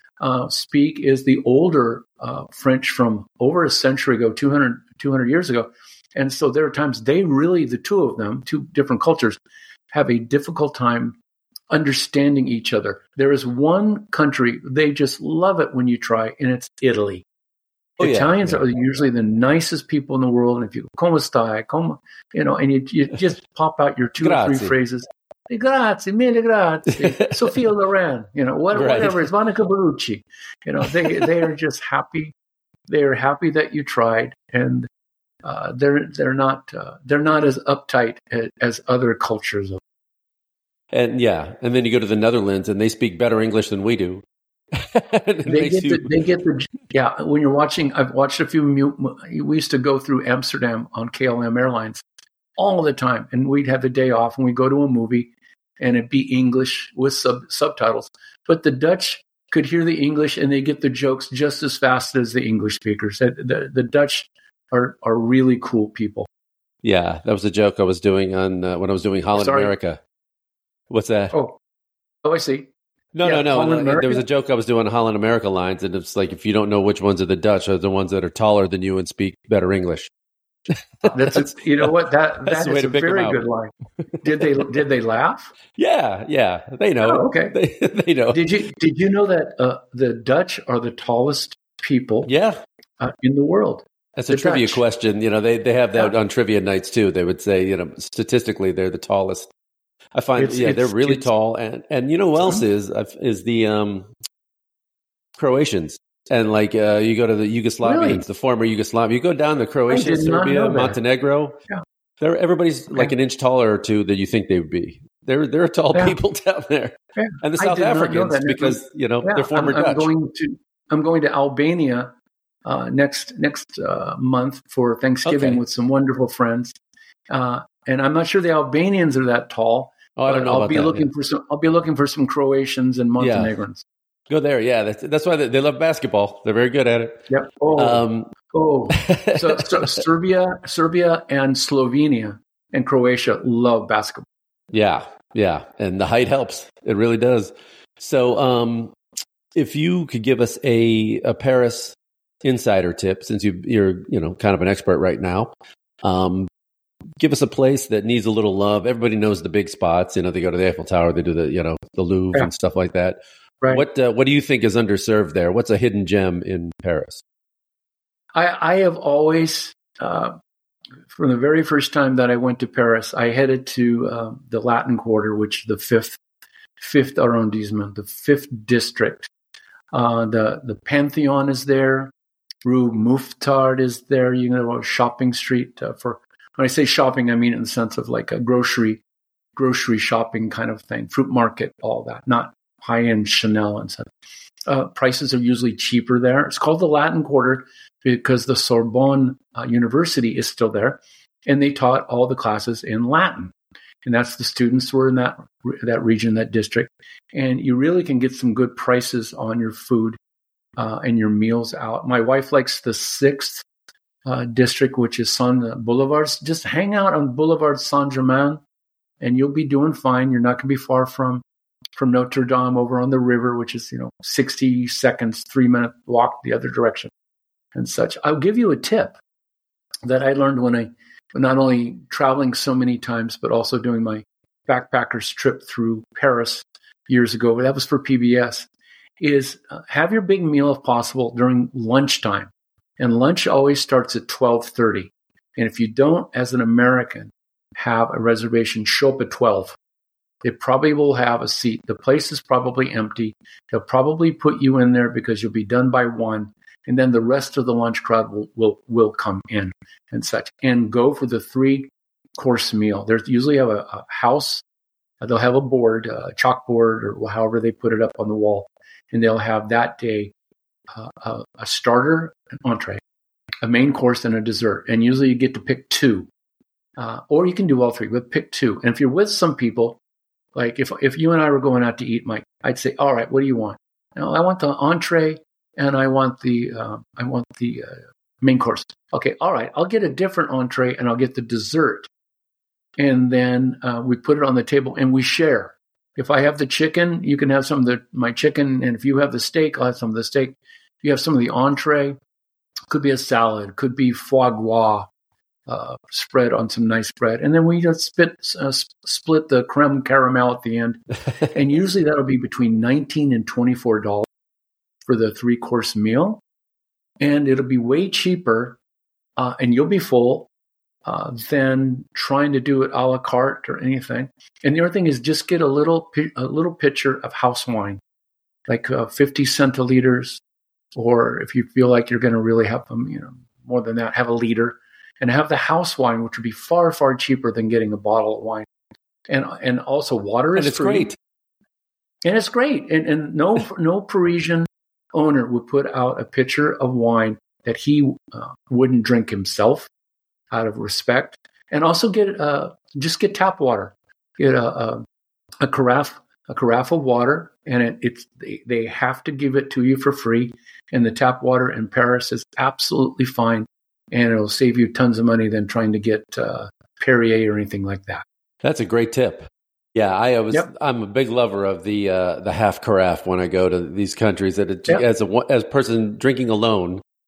speak is the older French from over a century ago, 200 years ago. And so there are times the two of them, two different cultures, have a difficult time understanding each other. There is one country, they just love it when you try, and it's Italy. Italians are usually the nicest people in the world. And if you go, come stai, come, and you just pop out your 2 or 3 phrases. Grazie, mille grazie. Sophia Loren, whatever. It's Monica Bellucci. They are just happy. They are happy that you tried, and they're not as uptight as other cultures. And then you go to the Netherlands, and they speak better English than we do. When you're watching, I've watched a few. We used to go through Amsterdam on KLM Airlines all the time, and we'd have a day off, and we'd go to a movie, and it'd be English with subtitles. But the Dutch could hear the English, and they get the jokes just as fast as the English speakers. The Dutch are really cool people. Yeah, that was a joke I was doing on when I was doing Holland America. What's that? Oh, I see. No. There was a joke I was doing on Holland America lines, and it's like if you don't know which ones are the Dutch, are the ones that are taller than you and speak better English. That's you know what that that's the way is to a pick 'em very out. good line. Did they laugh? Yeah, they know. Oh, okay. They know. Did you know that the Dutch are the tallest people Yeah, in the world? that's a The trivia Dutch. question. They have that on trivia nights too. They would say, statistically, they're the tallest. I find, they're really tall. And you know who else is the Croatians. And like you go to the Yugoslavians, Really? the former Yugoslavia, you go down to Croatia, did not Serbia, know that. Montenegro. Yeah. Everybody's like an inch taller or two than you think they would be. They're tall people down there. Yeah. And the I South did not know Africans, that. because they're former I'm Dutch. going to Albania next month for Thanksgiving Okay. with some wonderful friends, and I'm not sure the Albanians are that tall. Oh, I don't know I'll about be that, looking for some. I'll be looking for some Croatians and Montenegrins. Go there, yeah. That's why they love basketball. They're very good at it. Yep. So Serbia and Slovenia and Croatia love basketball. Yeah, and the height helps. It really does. So, if you could give us a Paris insider tip, since you're kind of an expert right now, give us a place that needs a little love. Everybody knows the big spots. They go to the Eiffel Tower, they do the Louvre and stuff like that. Right. What do you think is underserved there? What's a hidden gem in Paris? I have always, from the very first time that I went to Paris, I headed to the Latin Quarter, which is the fifth arrondissement, the fifth district. The Pantheon is there. Rue Mouffetard is there. You know, a shopping street for. When I say shopping, I mean in the sense of like a grocery shopping kind of thing, fruit market, all that, not high-end Chanel and such. Prices are usually cheaper there. It's called the Latin Quarter because the Sorbonne University is still there, and they taught all the classes in Latin. And that's the students who were in that region, that district. And you really can get some good prices on your food and your meals out. My wife likes the 6th district, which is Boulevards. Just hang out on Boulevard Saint-Germain, and you'll be doing fine. You're not going to be far from Notre Dame over on the river, which is 60 seconds, 3-minute walk the other direction and such. I'll give you a tip that I learned when I not only traveling so many times, but also doing my backpackers trip through Paris years ago. That was for PBS. Is have your big meal if possible during lunchtime. And lunch always starts at 12:30. And if you don't, as an American, have a reservation, show up at 12. They probably will have a seat. The place is probably empty. They'll probably put you in there because you'll be done by 1. And then the rest of the lunch crowd will come in and such. And go for the 3-course meal. There's usually have a house. They'll have a board, a chalkboard, or however they put it up on the wall. And they'll have that day a starter, an entree, a main course, and a dessert. And usually you get to pick 2. Or you can do all 3, but pick 2. And if you're with some people, like if you and I were going out to eat, Mike, I'd say, all right, what do you want? I want the entree and I want the main course. Okay, all right, I'll get a different entree and I'll get the dessert. And then we put it on the table and we share. If I have the chicken, you can have some of my chicken. And if you have the steak, I'll have some of the steak. If you have some of the entree, could be a salad, could be foie gras spread on some nice bread. And then we just split the creme caramel at the end. And usually that'll be between $19 and $24 for the 3-course meal. And it'll be way cheaper and you'll be full than trying to do it a la carte or anything. And the other thing is just get a little pitcher of house wine, like 50 centiliters, or if you feel like you're going to really have them, more than that, have a liter, and have the house wine, which would be far, far cheaper than getting a bottle of wine. And also water is free. Great. And it's great. And no Parisian owner would put out a pitcher of wine that he wouldn't drink himself out of respect. And also get tap water. Get a carafe of water, and they have to give it to you for free. And the tap water in Paris is absolutely fine, and it'll save you tons of money than trying to get Perrier or anything like that. That's a great tip. Yeah, I'm a big lover of the half carafe when I go to these countries. That as a person drinking alone,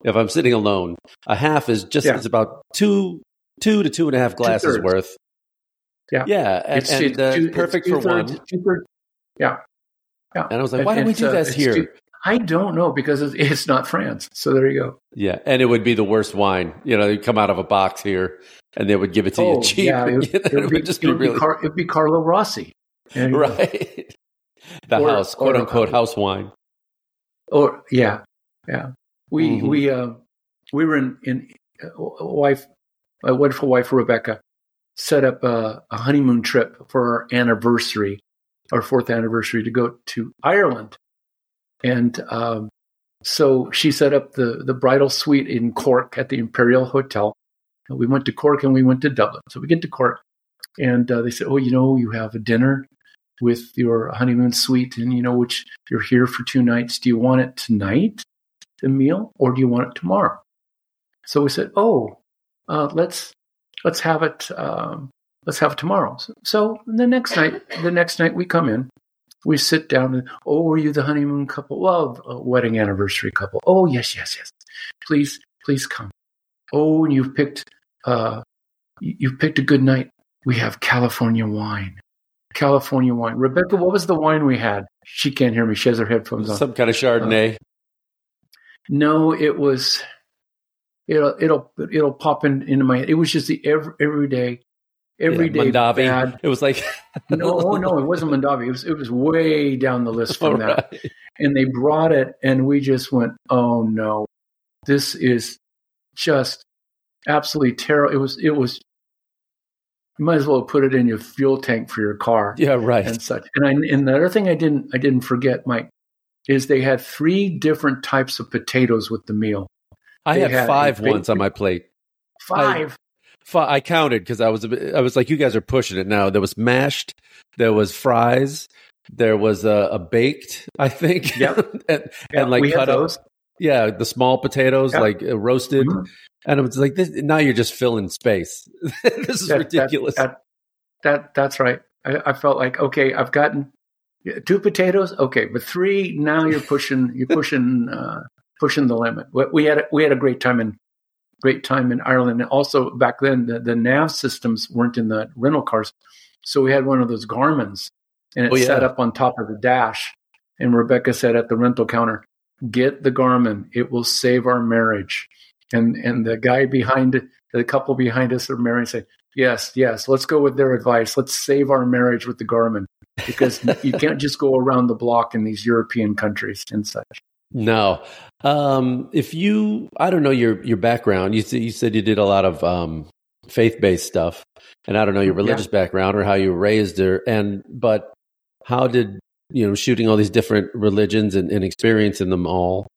If I'm sitting alone, a half is just it's about 2 to 2.5 glasses worth. Yeah, and perfect for one. Yeah. And I was like, why don't we do this here? I don't know, because it's not France. So there you go. Yeah, and it would be the worst wine. They come out of a box here, and they would give it to you cheap. Yeah, it would be Carlo Rossi. Right. House, quote unquote, house wine. Or yeah. We were in my wonderful wife Rebecca set up a honeymoon trip for our anniversary, our 4th anniversary, to go to Ireland. And so she set up the bridal suite in Cork at the Imperial Hotel. And we went to Cork and we went to Dublin. So we get to Cork, and they said, you have a dinner with your honeymoon suite, and which you're here for 2 nights. Do you want it tonight, the meal, or do you want it tomorrow? So we said, let's have it. Let's have it tomorrow. So the next night we come in. We sit down and, are you the honeymoon couple? Well, a wedding anniversary couple. Oh, yes. Please come. Oh, and you've picked a good night. We have California wine. Rebecca, what was the wine we had? She can't hear me. She has her headphones on. Some kind of Chardonnay. No, it was. It'll pop into my head. It was just the everyday Mondavi. Bad. It was like no, it wasn't Mondavi. It was way down the list from that. Right. And they brought it, and we just went, oh no, this is just absolutely terrible. It was. You might as well put it in your fuel tank for your car. Yeah, right. And such. And the other thing I didn't forget, Mike, is they had 3 different types of potatoes with the meal. I had 5 once on my plate. 5. I counted because I was like, you guys are pushing it now. There was mashed, there was fries, there was a baked, I think. Yep. and like we cut had those. up. Yeah, the small potatoes, like roasted. Mm-hmm. And it was like this. Now you're just filling space. This is ridiculous. That's right. I felt like, okay, I've gotten 2 potatoes. Okay, but 3 now. You're pushing the limit. We had a great time in Ireland. And also back then, the nav systems weren't in the rental cars, so we had one of those Garmins, and it sat up on top of the dash. And Rebecca said at the rental counter, "Get the Garmin. It will save our marriage." And the guy the couple behind us are married, said, yes, let's go with their advice. Let's save our marriage with the Garmin, because you can't just go around the block in these European countries and such. No. I don't know your background. You said you did a lot of faith-based stuff, and I don't know your religious background or how you were raised there. But how did, shooting all these different religions and experiencing them all,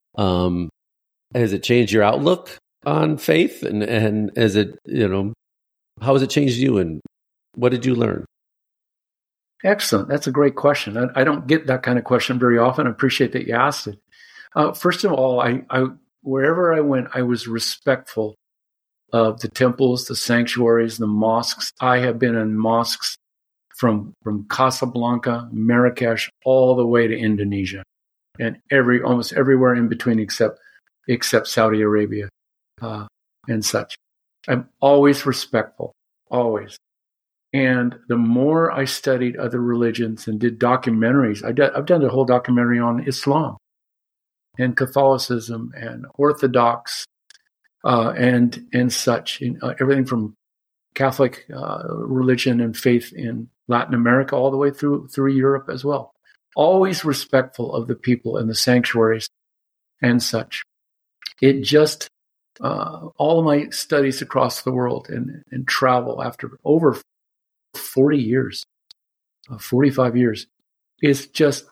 has it changed your outlook on faith? And has it, how has it changed you, and what did you learn? Excellent. That's a great question. I don't get that kind of question very often. I appreciate that you asked it. First of all, I wherever I went, I was respectful of the temples, the sanctuaries, the mosques. I have been in mosques from Casablanca, Marrakesh, all the way to Indonesia, and almost everywhere in between except Saudi Arabia and such. I'm always respectful, always. And the more I studied other religions and did documentaries, I've done a whole documentary on Islam and Catholicism and Orthodox and such, everything from Catholic religion and faith in Latin America all the way through Europe as well. Always respectful of the people and the sanctuaries and such. It just, all of my studies across the world and travel after over 40 years, 45 years, is just,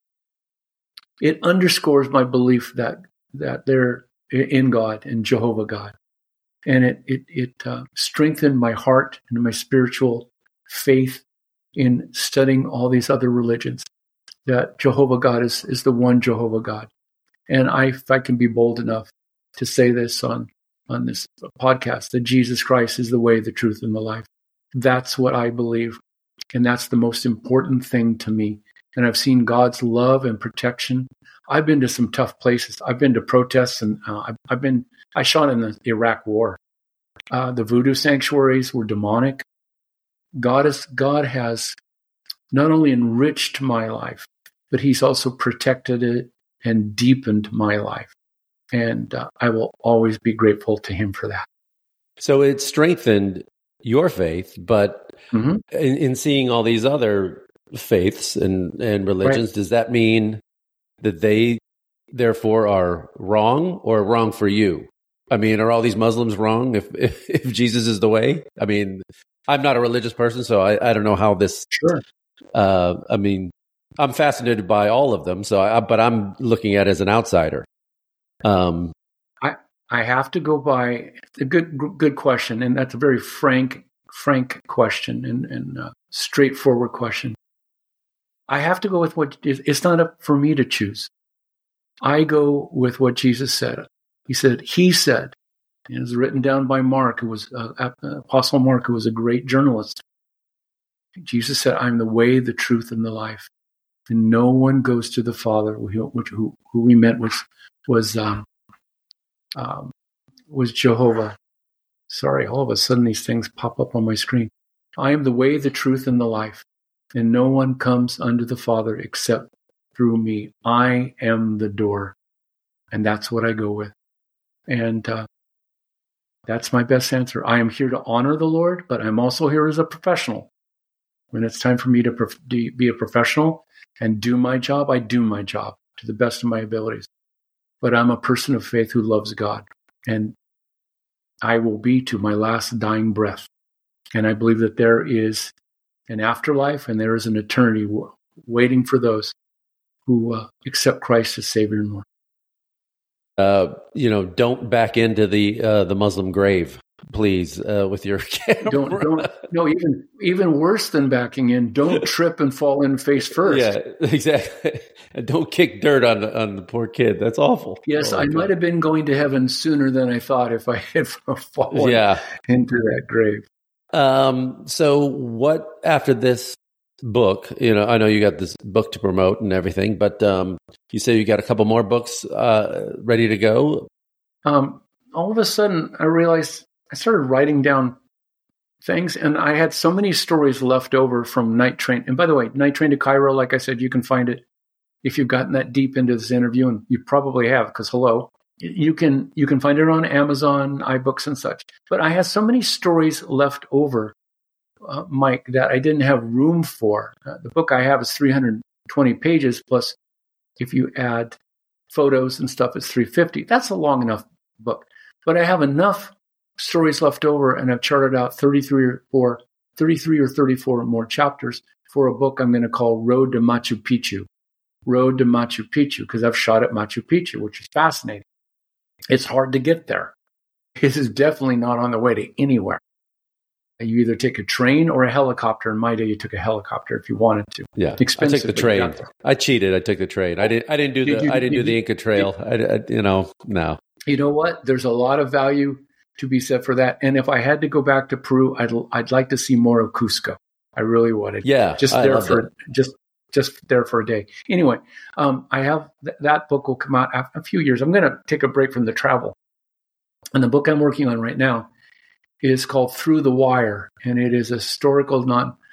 it underscores my belief that they're in God and Jehovah God. And it strengthened my heart and my spiritual faith in studying all these other religions, that Jehovah God is the one Jehovah God. And if I can be bold enough to say this on this podcast, that Jesus Christ is the way, the truth, and the life. That's what I believe. And that's the most important thing to me, and I've seen God's love and protection. I've been to some tough places. I've been to protests, and I shot in the Iraq War. The voodoo sanctuaries were demonic. God has not only enriched my life, but He's also protected it and deepened my life. And I will always be grateful to Him for that. So it strengthened your faith, but in seeing all these other faiths and religions, does that mean that they therefore are wrong or wrong for you? I mean, are all these Muslims wrong if Jesus is the way? I mean, I'm not a religious person, so I don't know how this. Sure. I mean, I'm fascinated by all of them, but I'm looking at it as an outsider. I have to go by a good question, and that's a very frank question and straightforward question. I have to go with what it's not up for me to choose. I go with what Jesus said. He said, and it was written down by Mark, who was Apostle Mark, who was a great journalist. Jesus said, "I'm the way, the truth, and the life, and no one goes to the Father." Who we meant was Jehovah. Sorry, all of a sudden these things pop up on my screen. I am the way, the truth, and the life, and no one comes unto the Father except through me. I am the door, and that's what I go with. And that's my best answer. I am here to honor the Lord, but I'm also here as a professional. When it's time for me to be a professional and do my job, I do my job to the best of my abilities. But I'm a person of faith who loves God, and I will be to my last dying breath. And I believe that there is an afterlife and there is an eternity waiting for those who accept Christ as Savior and Lord. Don't back into the Muslim grave, please, with your camera. Don't. No, even worse than backing in. Don't trip and fall in face first. Yeah, exactly. And don't kick dirt on the poor kid. That's awful. Yes, I might have been going to heaven sooner than I thought if I had fallen into that grave. So what after this book? I know you got this book to promote and everything, but you say you got a couple more books ready to go. All of a sudden, I realized I started writing down things, and I had so many stories left over from Night Train. And by the way, Night Train to Cairo, like I said, you can find it if you've gotten that deep into this interview, and you probably have, because hello, you can find it on Amazon, iBooks, and such. But I had so many stories left over, Mike, that I didn't have room for. The book I have is 320 pages, plus if you add photos and stuff, it's 350. That's a long enough book. But I have enough stories left over, and I've charted out 33 or 34 more chapters for a book I'm going to call Road to Machu Picchu. Road to Machu Picchu, because I've shot at Machu Picchu, which is fascinating. It's hard to get there. It is definitely not on the way to anywhere. You either take a train or a helicopter. In my day, you took a helicopter if you wanted to. Yeah, expensive. I took the train. I cheated. I took the train. I didn't do the Inca Trail. No. You know what? There's a lot of value to be said for that. And if I had to go back to Peru, I'd like to see more of Cusco. I really would. Yeah, just there for a day. Anyway, I have that book will come out after a few years. I'm going to take a break from the travel, and the book I'm working on right now is called Through the Wire, and it is historical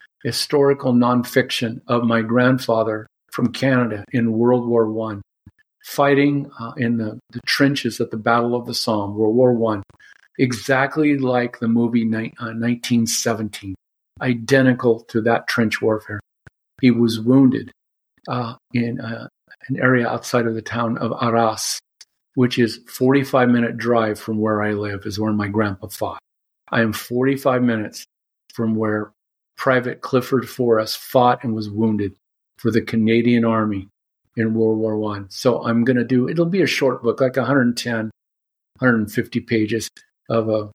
nonfiction of my grandfather from Canada in World War I, fighting in the trenches at the Battle of the Somme, World War I, exactly like the movie 1917, identical to that trench warfare. He was wounded in an area outside of the town of Arras, which is 45-minute drive from where I live, is where my grandpa fought. I am 45 minutes from where Private Clifford Forrest fought and was wounded for the Canadian Army in World War I. So I'm going to it'll be a short book, like 110, 150 pages of a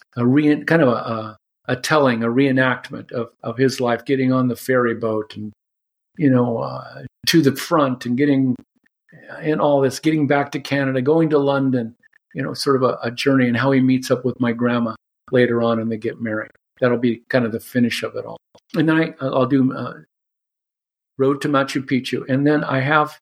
telling, a reenactment of his life, getting on the ferry boat and, to the front and getting in all this, getting back to Canada, going to London, sort of a journey, and how he meets up with my grandma later on and they get married. That'll be kind of the finish of it all. And then I'll do Road to Machu Picchu. And then I have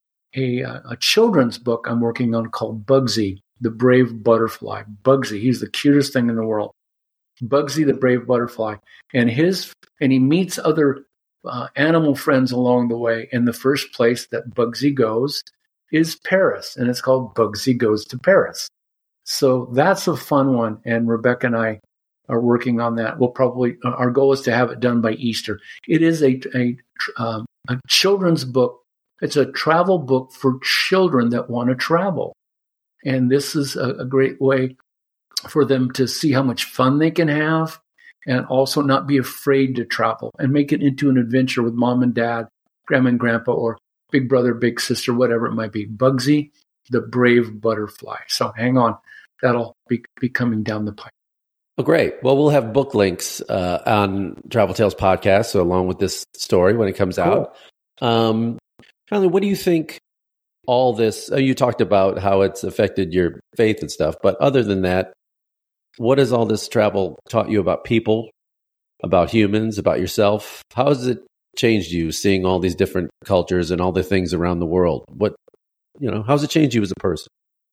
a children's book I'm working on called Bugsy, the Brave Butterfly. Bugsy, he's the cutest thing in the world. Bugsy, the Brave Butterfly. And he meets other animal friends along the way. And the first place that Bugsy goes is Paris. And it's called Bugsy Goes to Paris. So that's a fun one. And Rebecca and I are working on that. Our goal is to have it done by Easter. It is a children's book. It's a travel book for children that want to travel. And this is a great way for them to see how much fun they can have and also not be afraid to travel and make it into an adventure with mom and dad, grandma and grandpa, or big brother, big sister, whatever it might be. Bugsy, the Brave Butterfly. So hang on. That'll be coming down the pipe. Oh, great. Well, we'll have book links on Travel Tales Podcast, so along with this story when it comes out. Charlie, what do you think all this, you talked about how it's affected your faith and stuff, but other than that, what has all this travel taught you about people, about humans, about yourself? How has it changed you seeing all these different cultures and all the things around the world? How's it changed you as a person?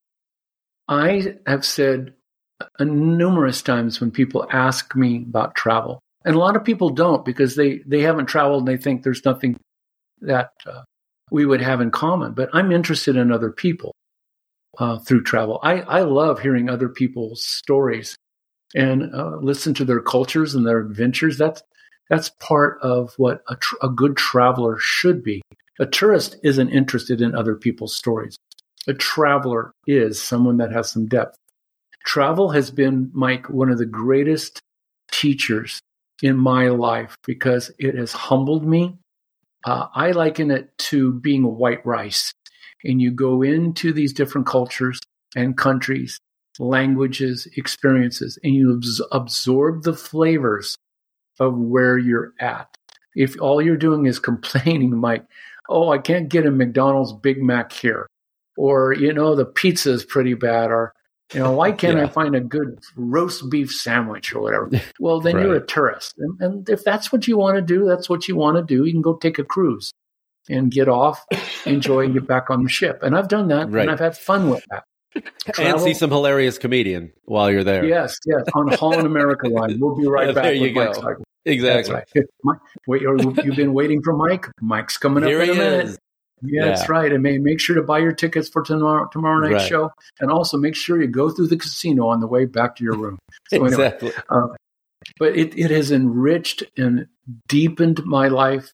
I have said numerous times when people ask me about travel, and a lot of people don't because they haven't traveled and they think there's nothing that we would have in common. But I'm interested in other people through travel. I love hearing other people's stories and listen to their cultures and their adventures. That's part of what a good traveler should be. A tourist isn't interested in other people's stories. A traveler is someone that has some depth. Travel has been, Mike, one of the greatest teachers in my life because it has humbled me. I liken it to being a white rice. And you go into these different cultures and countries, languages, experiences, and you absorb the flavors of where you're at. If all you're doing is complaining, Mike, I can't get a McDonald's Big Mac here. Or, the pizza is pretty bad. Or, why can't I find a good roast beef sandwich or whatever? Well, then you're a tourist. And if that's what you want to do, that's what you want to do. You can go take a cruise and get off, enjoy, and get back on the ship. And I've done that, and I've had fun with that. And see some hilarious comedian while you're there. Yes, on Holland America Line. We'll be right back. There you go. Mike. Exactly. Right. Wait, you've been waiting for Mike? Mike's coming up in a minute. Is. Yeah, that's right. And make sure to buy your tickets for tomorrow night's show. And also make sure you go through the casino on the way back to your room. So exactly. Anyway, but it has enriched and deepened my life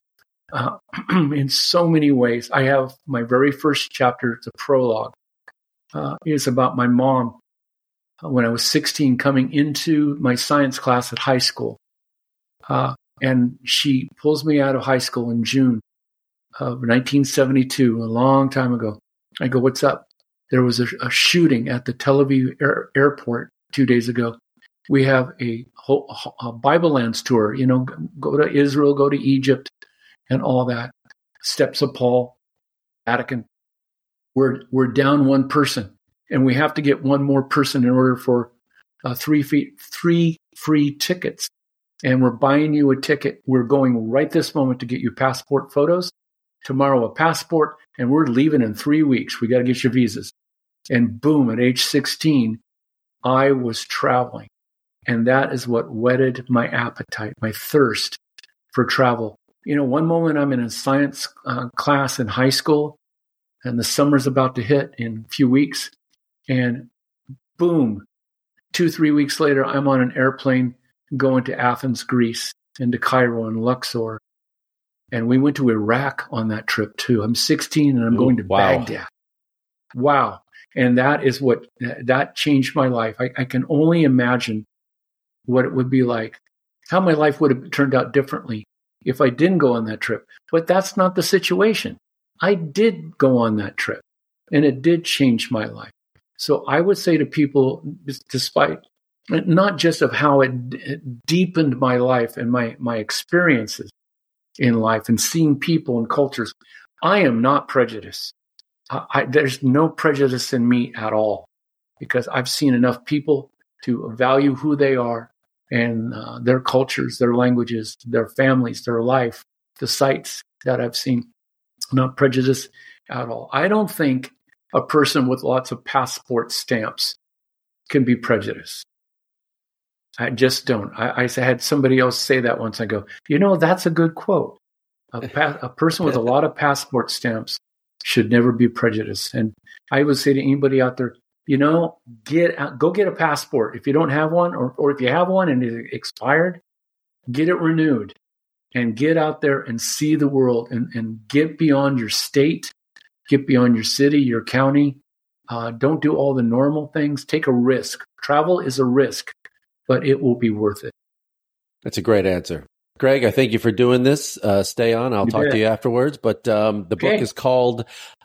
in so many ways. I have my very first chapter, it's a prologue, is about my mom when I was 16 coming into my science class at high school. And she pulls me out of high school in June of 1972, a long time ago. I go, what's up? There was a shooting at the Tel Aviv airport 2 days ago. We have a Bible Lands tour, go to Israel, go to Egypt, and all that. Steps of Paul, Vatican. We're down one person, and we have to get one more person in order for 3 free tickets. And we're buying you a ticket. We're going right this moment to get you passport photos. Tomorrow a passport, and we're leaving in 3 weeks. We got to get your visas. And boom, at age 16, I was traveling. And that is what whetted my appetite, my thirst for travel. One moment I'm in a science class in high school, and the summer's about to hit in a few weeks. And boom, 2-3 weeks later, I'm on an airplane going to Athens, Greece, and to Cairo and Luxor. And we went to Iraq on that trip too. I'm 16 and I'm going to Baghdad. Wow. And that changed my life. I can only imagine what it would be like, how my life would have turned out differently if I didn't go on that trip. But that's not the situation. I did go on that trip, and it did change my life. So I would say to people, despite not just of how it deepened my life and my experiences in life and seeing people and cultures, I am not prejudiced. There's no prejudice in me at all, because I've seen enough people to value who they are and their cultures, their languages, their families, their life, the sights, that I've seen. Not prejudice at all. I don't think a person with lots of passport stamps can be prejudiced. I just don't. I had somebody else say that once. I go, that's a good quote. A person with a lot of passport stamps should never be prejudiced. And I would say to anybody out there, go get a passport. If you don't have one, or if you have one and it's expired, get it renewed and get out there and see the world and get beyond your state, get beyond your city, your county. Don't do all the normal things. Take a risk. Travel is a risk, but it will be worth it. That's a great answer. Craig, I thank you for doing this. Stay on. I'll talk to you afterwards. But the book is called,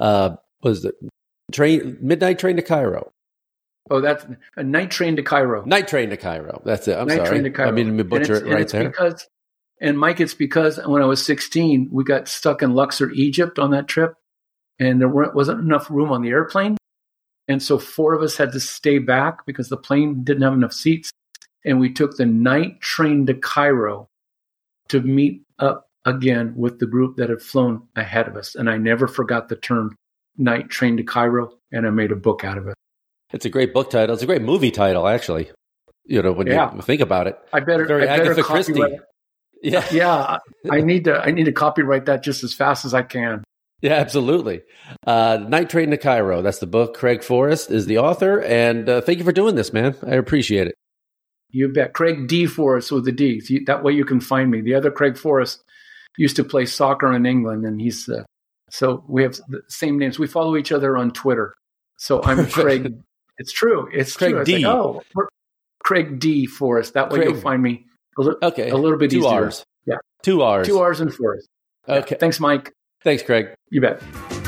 Midnight Train to Cairo. Oh, that's a Night Train to Cairo. Night Train to Cairo. That's it. I'm Night sorry. Train to Cairo. I mean, butcher it right there. And Mike, it's because when I was 16, we got stuck in Luxor, Egypt on that trip, and there wasn't enough room on the airplane. And so 4 of us had to stay back because the plane didn't have enough seats. And we took the night train to Cairo to meet up again with the group that had flown ahead of us. And I never forgot the term Night Train to Cairo, and I made a book out of it. It's a great book title. It's a great movie title, actually. When you think about it. I better Agatha Christie. Yeah. I need to copyright that just as fast as I can. Yeah, absolutely. Night Train to Cairo. That's the book. Craig Forrest is the author. And thank you for doing this, man. I appreciate it. You bet. Craig D. Forrest with the D. That way you can find me. The other Craig Forrest used to play soccer in England, and he's so we have the same names. We follow each other on Twitter. So I'm Craig. It's true. It's Craig true. D. We're Craig D. Forrest. That way you'll find me a little bit 2 easier. R's. Yeah. 2 R's. 2 R's and Forrest. Okay. Yeah. Thanks, Mike. Thanks, Craig. You bet.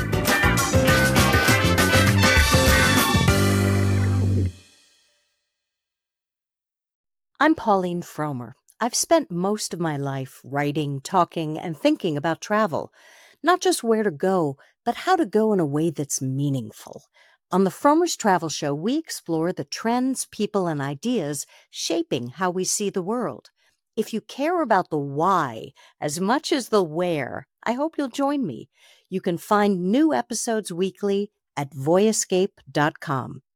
I'm Pauline Fromer. I've spent most of my life writing, talking, and thinking about travel. Not just where to go, but how to go in a way that's meaningful. On the Fromers Travel Show, we explore the trends, people, and ideas shaping how we see the world. If you care about the why as much as the where, I hope you'll join me. You can find new episodes weekly at voyescape.com.